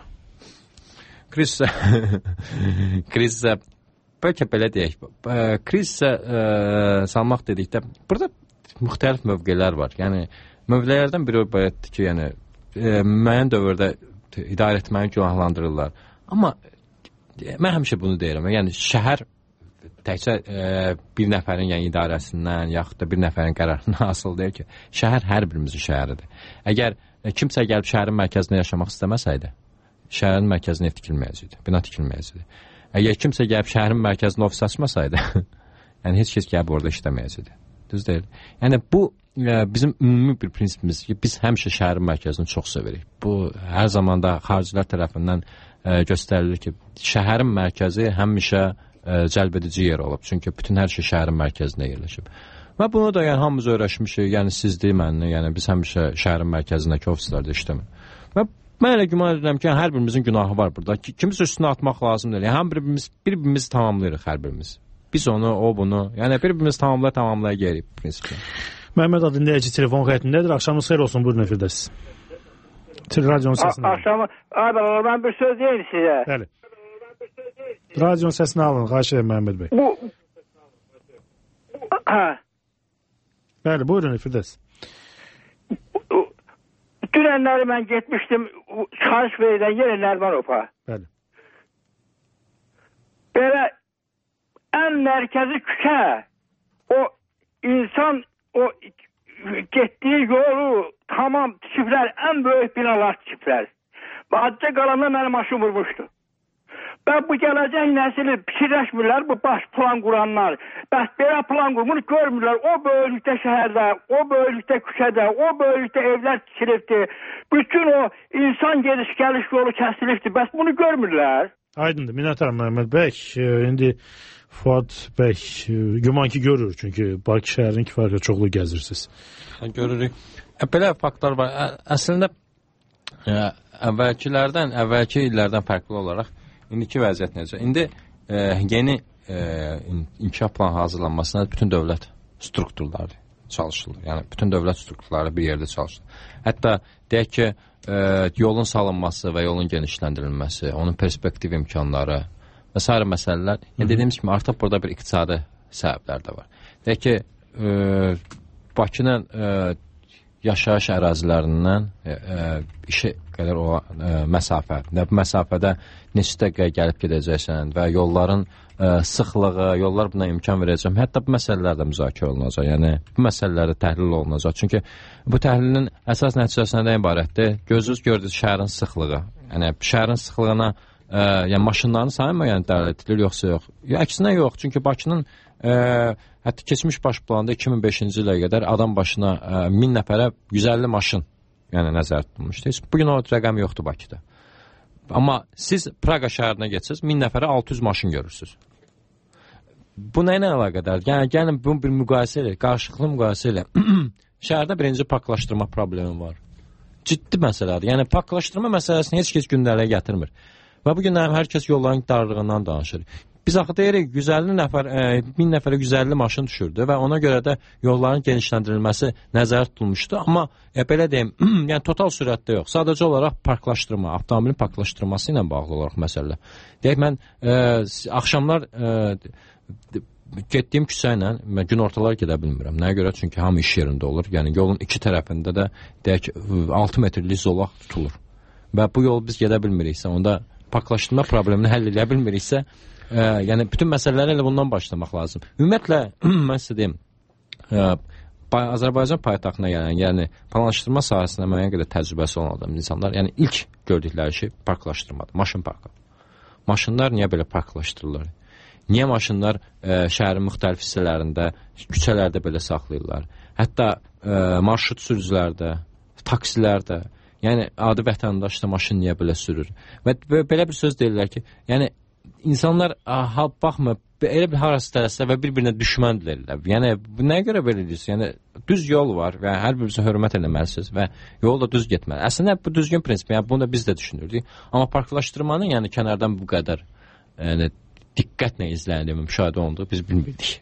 Krizisə bəlkə belə deyək, krizisə salmaq dedikdə, burada müxtəlif mövqelər var. Yəni, mövqelərdən biri belədir ki, yəni, müəyyən dövrdə idarə etməni günahlandırırlar. Amma mən həmişə bunu deyirəm, yəni şəhər təkcə bir nəfərin yəni idarəsindən, yaxud da bir nəfərin qərarından asılı deyil ki, şəhər hər birimizin şəhəridir. Əgər kimsə gəlib şəhərin mərkəzində yaşamaq istəməsəydi, şəhərin mərkəzinə tikilməyəcəkdi, bina tikilməyəcəkdi. Əgər kimsə gəlib şəhərin mərkəzində ofis açmasaydı, yəni heç kəs gəlib orada işləməyəcəkdi. Düz deyil. Yəni bu bizim ümumi bir prinsipimiz ki, biz həmişə şəhərin mərkəzini çox sevirik. Bu hər zamanda xaricilər tərəfindən göstərilir ki, şəhərin mərkəzi həmişə cəlbedici yer olub. Çünki bütün hər şey şəhərin mərkəzində yerləşib. Və bunu da yəni hamımız öyrəşmişik. Yəni sizdir, mənlə, yəni biz həmişə şəhərin mərkəzindəki ofislərdə işləmirik. Və mən elə güman edirəm ki, hər birimizin günahı var burada. Kimisə üstünə atmaq lazım deyil. Yəni bir-birimizi tamamlayırıq hər birimiz. Biz onu, o bunu, yəni bir-birimiz tamamlaya gəlirik prinsiplə. Məhəmməd adlı dinləyici telefon xəttindədir. Axşamınız xeyir olsun, buyurun efirdəsiz. Radionun səsini alın. Ben bir söz deyim sizə. Bəli. Radionun səsini alın, xahiş edirəm Məhəmməd bəy. Bəli, buyurun efirdəsiz. Dünənləri mən getmişdim çıxarış verilən yerə Nərmanova. Bəli. Belə ən mərkəzi küçə, o insan o getdiyi yolu tamam tikiblər, ən böyük binalar tikiblər. Və adca qalanda mənim maşın vurmuşdu. Və bu gələcək nəsili fikirləşmirlər, bu baş plan quranlar. Bəs belə plan qurmunu görmürlər. O böyüklükdə şəhərdə, o böyüklükdə küçədə, o böyüklükdə evlər tikilibdir. Bütün o insan gediş-gəliş yolu kəsilibdir. Bəs bunu görmürlər. Aydındır, minnətdaram Məhəmməd bəy. İndi Fuad bəy güman ki görür, çünki Bakı şəhərinin kifayət çoxlu gəzirsiniz. Görürük. Belə faktlar var. Əslində əvvəlki illərdən fərqli olaraq indiki vəziyyət necə? İndi yeni inkişaf planı hazırlanmasına bütün dövlət strukturları çalışılır. Yəni bütün dövlət strukturları bir yerdə çalışılır. Hətta deyək ki, yolun salınması və yolun genişləndirilməsi, onun perspektiv imkanları və sair məsələlər. Yəni dediyimiz kimi artıq burada bir iqtisadi səbəblər də var. Deyək ki, Bakının yaşayış ərazilərindən işə qədər olan məsafə, bu məsafədə neçə dəqiqə gəlib gedəcəksən və yolların sıxlığı, yollar buna imkan verəcəm. Hətta bu məsələlər də müzakirə olunacaq. Yəni bu məsələlər də təhlil olunacaq. Çünki bu təhlilin əsas nəticəsindən də ibarətdir. Gözünüz gördünüz şəhərin sıxlığı. Yəni şəhərin sıxlığına yəni maşınların sayı müəyyən dəlalət edilir, yoxsa yox? Əksinə yox. Çünki Bakının hətta keçmiş baş planda 2005-ci ilə qədər adam başına 1000 nəfərə 150 maşın yəni nəzərdə tutulmuşdu. Bugün o rəqəm yoxdur Bakıda. Amma siz Praqa şəhərinə getsiniz, 1000 nəfərə 600 maşın görürsünüz. Bu nə ilə əlaqədar? Yəni gəlin bunu bir müqayisə edək, qarşılıqlı müqayisə edək. Şəhərdə birinci parklaşdırma problemi var. Ciddi məsələdir. Yəni parklaşdırma məsələsini heç kəs gündəliyə gətirmir. Və bu gün hər kəs yolların darlığından danışır. biz axı deyirik 150 nəfər, 1000 nəfərə 150 maşın düşürdü və ona görə də yolların genişləndirilməsi nəzərdə tutulmuşdu. Amma belə deyim, yəni total sürətdə yox, sadəcə olaraq parklaşdırma, avtomobilin parklaşdırılması ilə bağlı olaraq məsələ. Deyək, mən axşamlar getdiyim küçə ilə mən gün ortalar gedə bilmirəm. Nəyə görə? Çünki hamı iş yerində olur. Yəni yolun iki tərəfində də deyək 6 metrlik zolaq tutulur. Və bu yol biz gedə bilmiriksə, onda parklaşdırma problemini həll edə bilmiriksə, yəni bütün məsələləri elə bundan başlamaq lazım. Ümumiyyətlə, mən sizə deyim, Azərbaycan paytaxtına gələn, yəni planlaşdırma sahəsində müəyyən qədər təcrübəsi olan adam insanlar, yəni ilk gördükləri şey parklaşdırmadır, maşın parkı. Maşınlar niyə belə parklaşdırılır? Niyə maşınlar şəhərin müxtəlif hissələrində, küçələrdə belə saxlayırlar? Hətta marşrut sürücülərdə, taksilərdə, yəni adi vətəndaş da maşın niyə belə sürür? Və belə bir söz deyirlər ki, yəni insanlar baxma, elə bir harası tələssə və bir-birinə düşməndirlər. Yəni nəyə görə belə edirsiz? Yəni düz yol var və hər birinizə hörmət eləməlisiniz və yolda düz getməli. Əslində bu düzgün prinsip, yəni bunu da biz də düşünürdük. Amma parklaşdırmanın yəni kənardan bu qədər yəni diqqətlə izlənilib, müşahidə olundu, biz bilmirdik.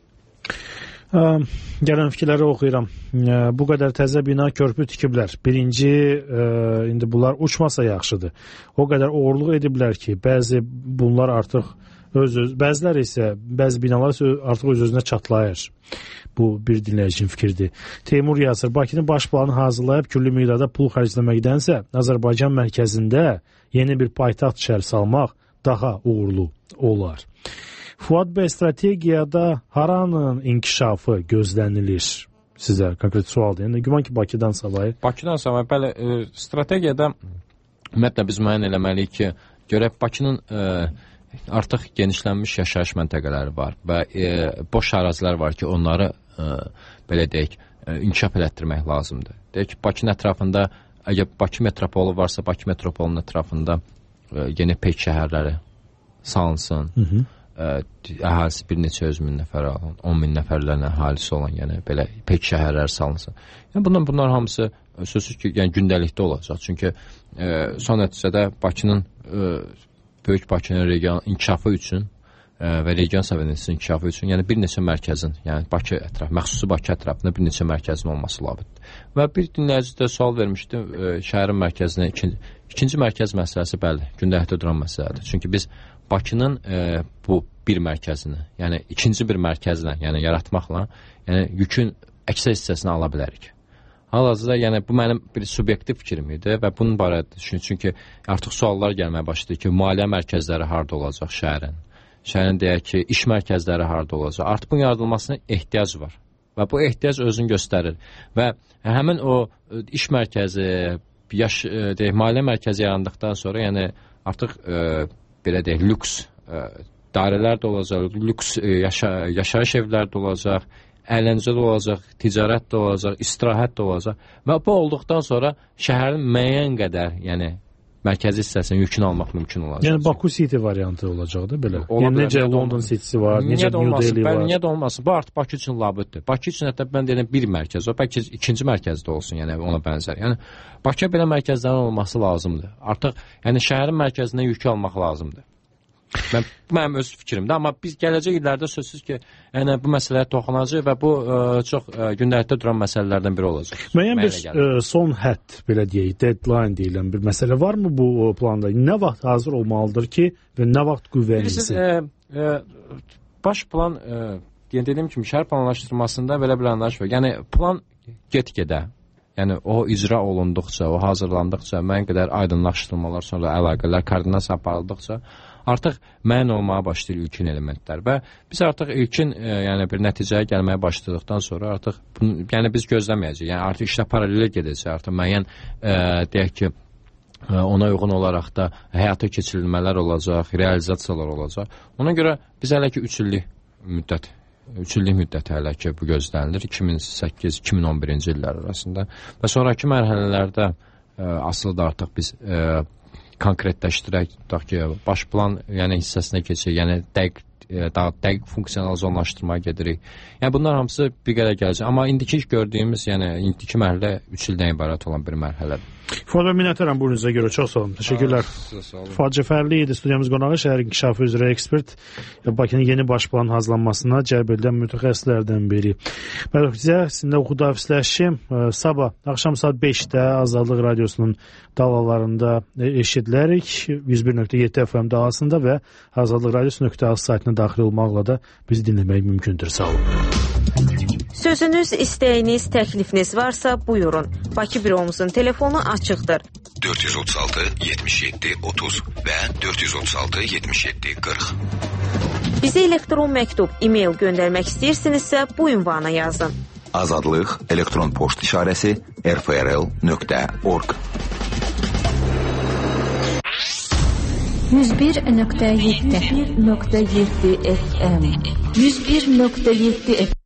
Gələn fikirləri oxuyuram. Bu qədər təzə bina, körpü tikiblər. Birinci, indi bunlar uçmasa yaxşıdır. O qədər oğurluq ediblər ki, bəzi bunlar artıq bəziləri isə, bəzi binalar artıq öz-özünə çatlayır. Bu bir dinləyicinin fikirdir. Teymur yazır, Bakının baş planını hazırlayıb küllü miqdarda pul xərcləməkdənsə, Azərbaycan mərkəzində yeni bir paytaxt şəhər salmaq daha uğurlu olar. Fuad bəy, strategiyada haranın inkişafı gözlənilir sizə? Konkret sualdır. Yəni, güman ki, Bakıdan savayı. Bakıdan savayı, bəli, strategiyada ümumiyyətlə biz müəyyən eləməliyik ki, görək Bakının artıq genişlənmiş yaşayış məntəqələri var və boş ərazilər var ki, onları belə deyək, inkişaf elətdirmək lazımdır. Deyək ki, Bakının ətrafında, əgər Bakı metropolu varsa, Bakı metropolunun ətrafında yeni peyk şəhərləri salınsın. Əhalisi bir neçə 100.000 nəfər alan, 10.000 nəfərlərlə əhalisi olan, yəni belə peyk şəhərlər salınsın. Yəni bunlar hamısı sözsüz ki, yəni gündəlikdə olacaq. Çünki son nəticədə Bakının Böyük Bakının region inkişafı üçün və region səviyyəsinin inkişafı üçün, yəni bir neçə mərkəzin, yəni Bakı ətrafı, məxsusi Bakı ətrafında bir neçə mərkəzin olması lazımdır. Və bir dinləyici də sual vermişdi, şəhərin mərkəzinə ikinci mərkəz məsələsi, bəli, gündəlikdə duran məsələdir. Çünki biz Bakının bu bir mərkəzini, yəni ikinci bir mərkəzlə, yəni yaratmaqla, yəni yükün əksər hissəsini ala bilərik. Hal-hazırda, yəni bu mənim bir subyektiv fikrim idi və bunun barədə düşünürəm. Çünki artıq suallar gəlməyə başladı ki, maliyyə mərkəzləri harda olacaq şəhərin? Şəhərin deyək ki, iş mərkəzləri harda olacaq? Artıq bunun yaradılmasına ehtiyac var və bu ehtiyac özünü göstərir və həmin o iş mərkəzi, maliyyə mərkəzi yarandıqdan sonra, yəni artıq belə deyək, lüks dairələr də olacaq, lüks yaşayış evləri də olacaq, əyləncə də olacaq, ticarət də olacaq, istirahət də olacaq və bu olduqdan sonra şəhərin müəyyən qədər, yəni mərkəzi hissəsinin yükünü almaq mümkün olacaq. Yəni Baku City variantı olacaq da belə. Yəni necə London City'si var, necə New Delhi var. Niyə də olmasın? Bu artıq Bakı üçün labüddür. Bakı üçün hətta mən deyirəm bir mərkəz o, bəlkə ikinci mərkəzdə olsun, yəni ona bənzər. Yəni Bakıya belə mərkəzlərin olması lazımdır. Artıq yəni şəhərin mərkəzindən yükü almaq lazımdır. Bu mənim öz fikrimdir, amma biz gələcək illərdə sözsüz ki, yəni bu məsələyə toxunacaq və bu çox gündəlikdə duran məsələlərdən biri olacaq. Müəyyən bir son hədd, belə deyək, deadline deyilən bir məsələ varmı bu planda? Nə vaxt hazır olmalıdır ki və nə vaxt qüvvəyə minsin? Baş plan, dediyim kimi, şəhər planlaşdırmasında belə bir anlayış var. Yəni plan get-gedə, yəni o icra olunduqca, o hazırlandıqca, müəyyən qədər aydınlaşdırmalar, sonra əlaqələr, koordinasiya aparıldıqca artıq müəyyən olmağa başlayır ilkin elementlər və biz artıq ilkin yəni bir nəticəyə gəlməyə başladıqdan sonra artıq bunu, yəni biz gözləməyəcəyik. Yəni artıq işlər paralel gedəcək. Artıq müəyyən deyək ki, ona uyğun olaraq da həyata keçirilmələr olacaq, realizasiyalar olacaq. Ona görə biz hələ ki 3 illik müddət hələ ki bu gözlənilir 2008-2011-ci illər arasında və sonraki mərhələlərdə asılı da artıq biz konkretləşdirək, tutaq ki, baş plan yəni hissəsinə keçək, yəni dəqiq daha dəqiq funksional zonlaşdırmaya gedirik. Yəni bunlar hamısı bir qədər gələcək. Amma indiki gördüyümüz, yəni indiki mərhələ 3 ildən ibarət olan bir mərhələdir. Fuad bəy, minnətdaram buyrunuza görə. Çox sağ olun. Təşəkkürlər. Fuad Cəfərli idi studiyamız qonağı, şəhər inkişafı üzrə ekspert, Bakının yeni baş planının hazırlanmasına cəlb edilən mütəxəssislərdən biri. Mən sizinlə xudahafizləşim. Sabah axşam saat 5-də Azadlıq Radiosunun dalgalarında eşidilərik. 101.7 FM dalgasında və azadlıqradiosu.az saytına daxil olmaqla da bizi dinləmək mümkündür. Sağ olun. Sözünüz, istəyiniz, təklifiniz varsa buyurun. Bakı büromuzun telefonu açıqdır. 436 77 30 və 436 77 40. Bizə elektron məktub, e-mail göndərmək istəyirsinizsə bu ünvana yazın. Azadlıq elektron poçt işarəsi rfrl.org 101.7 FM 101.7 FM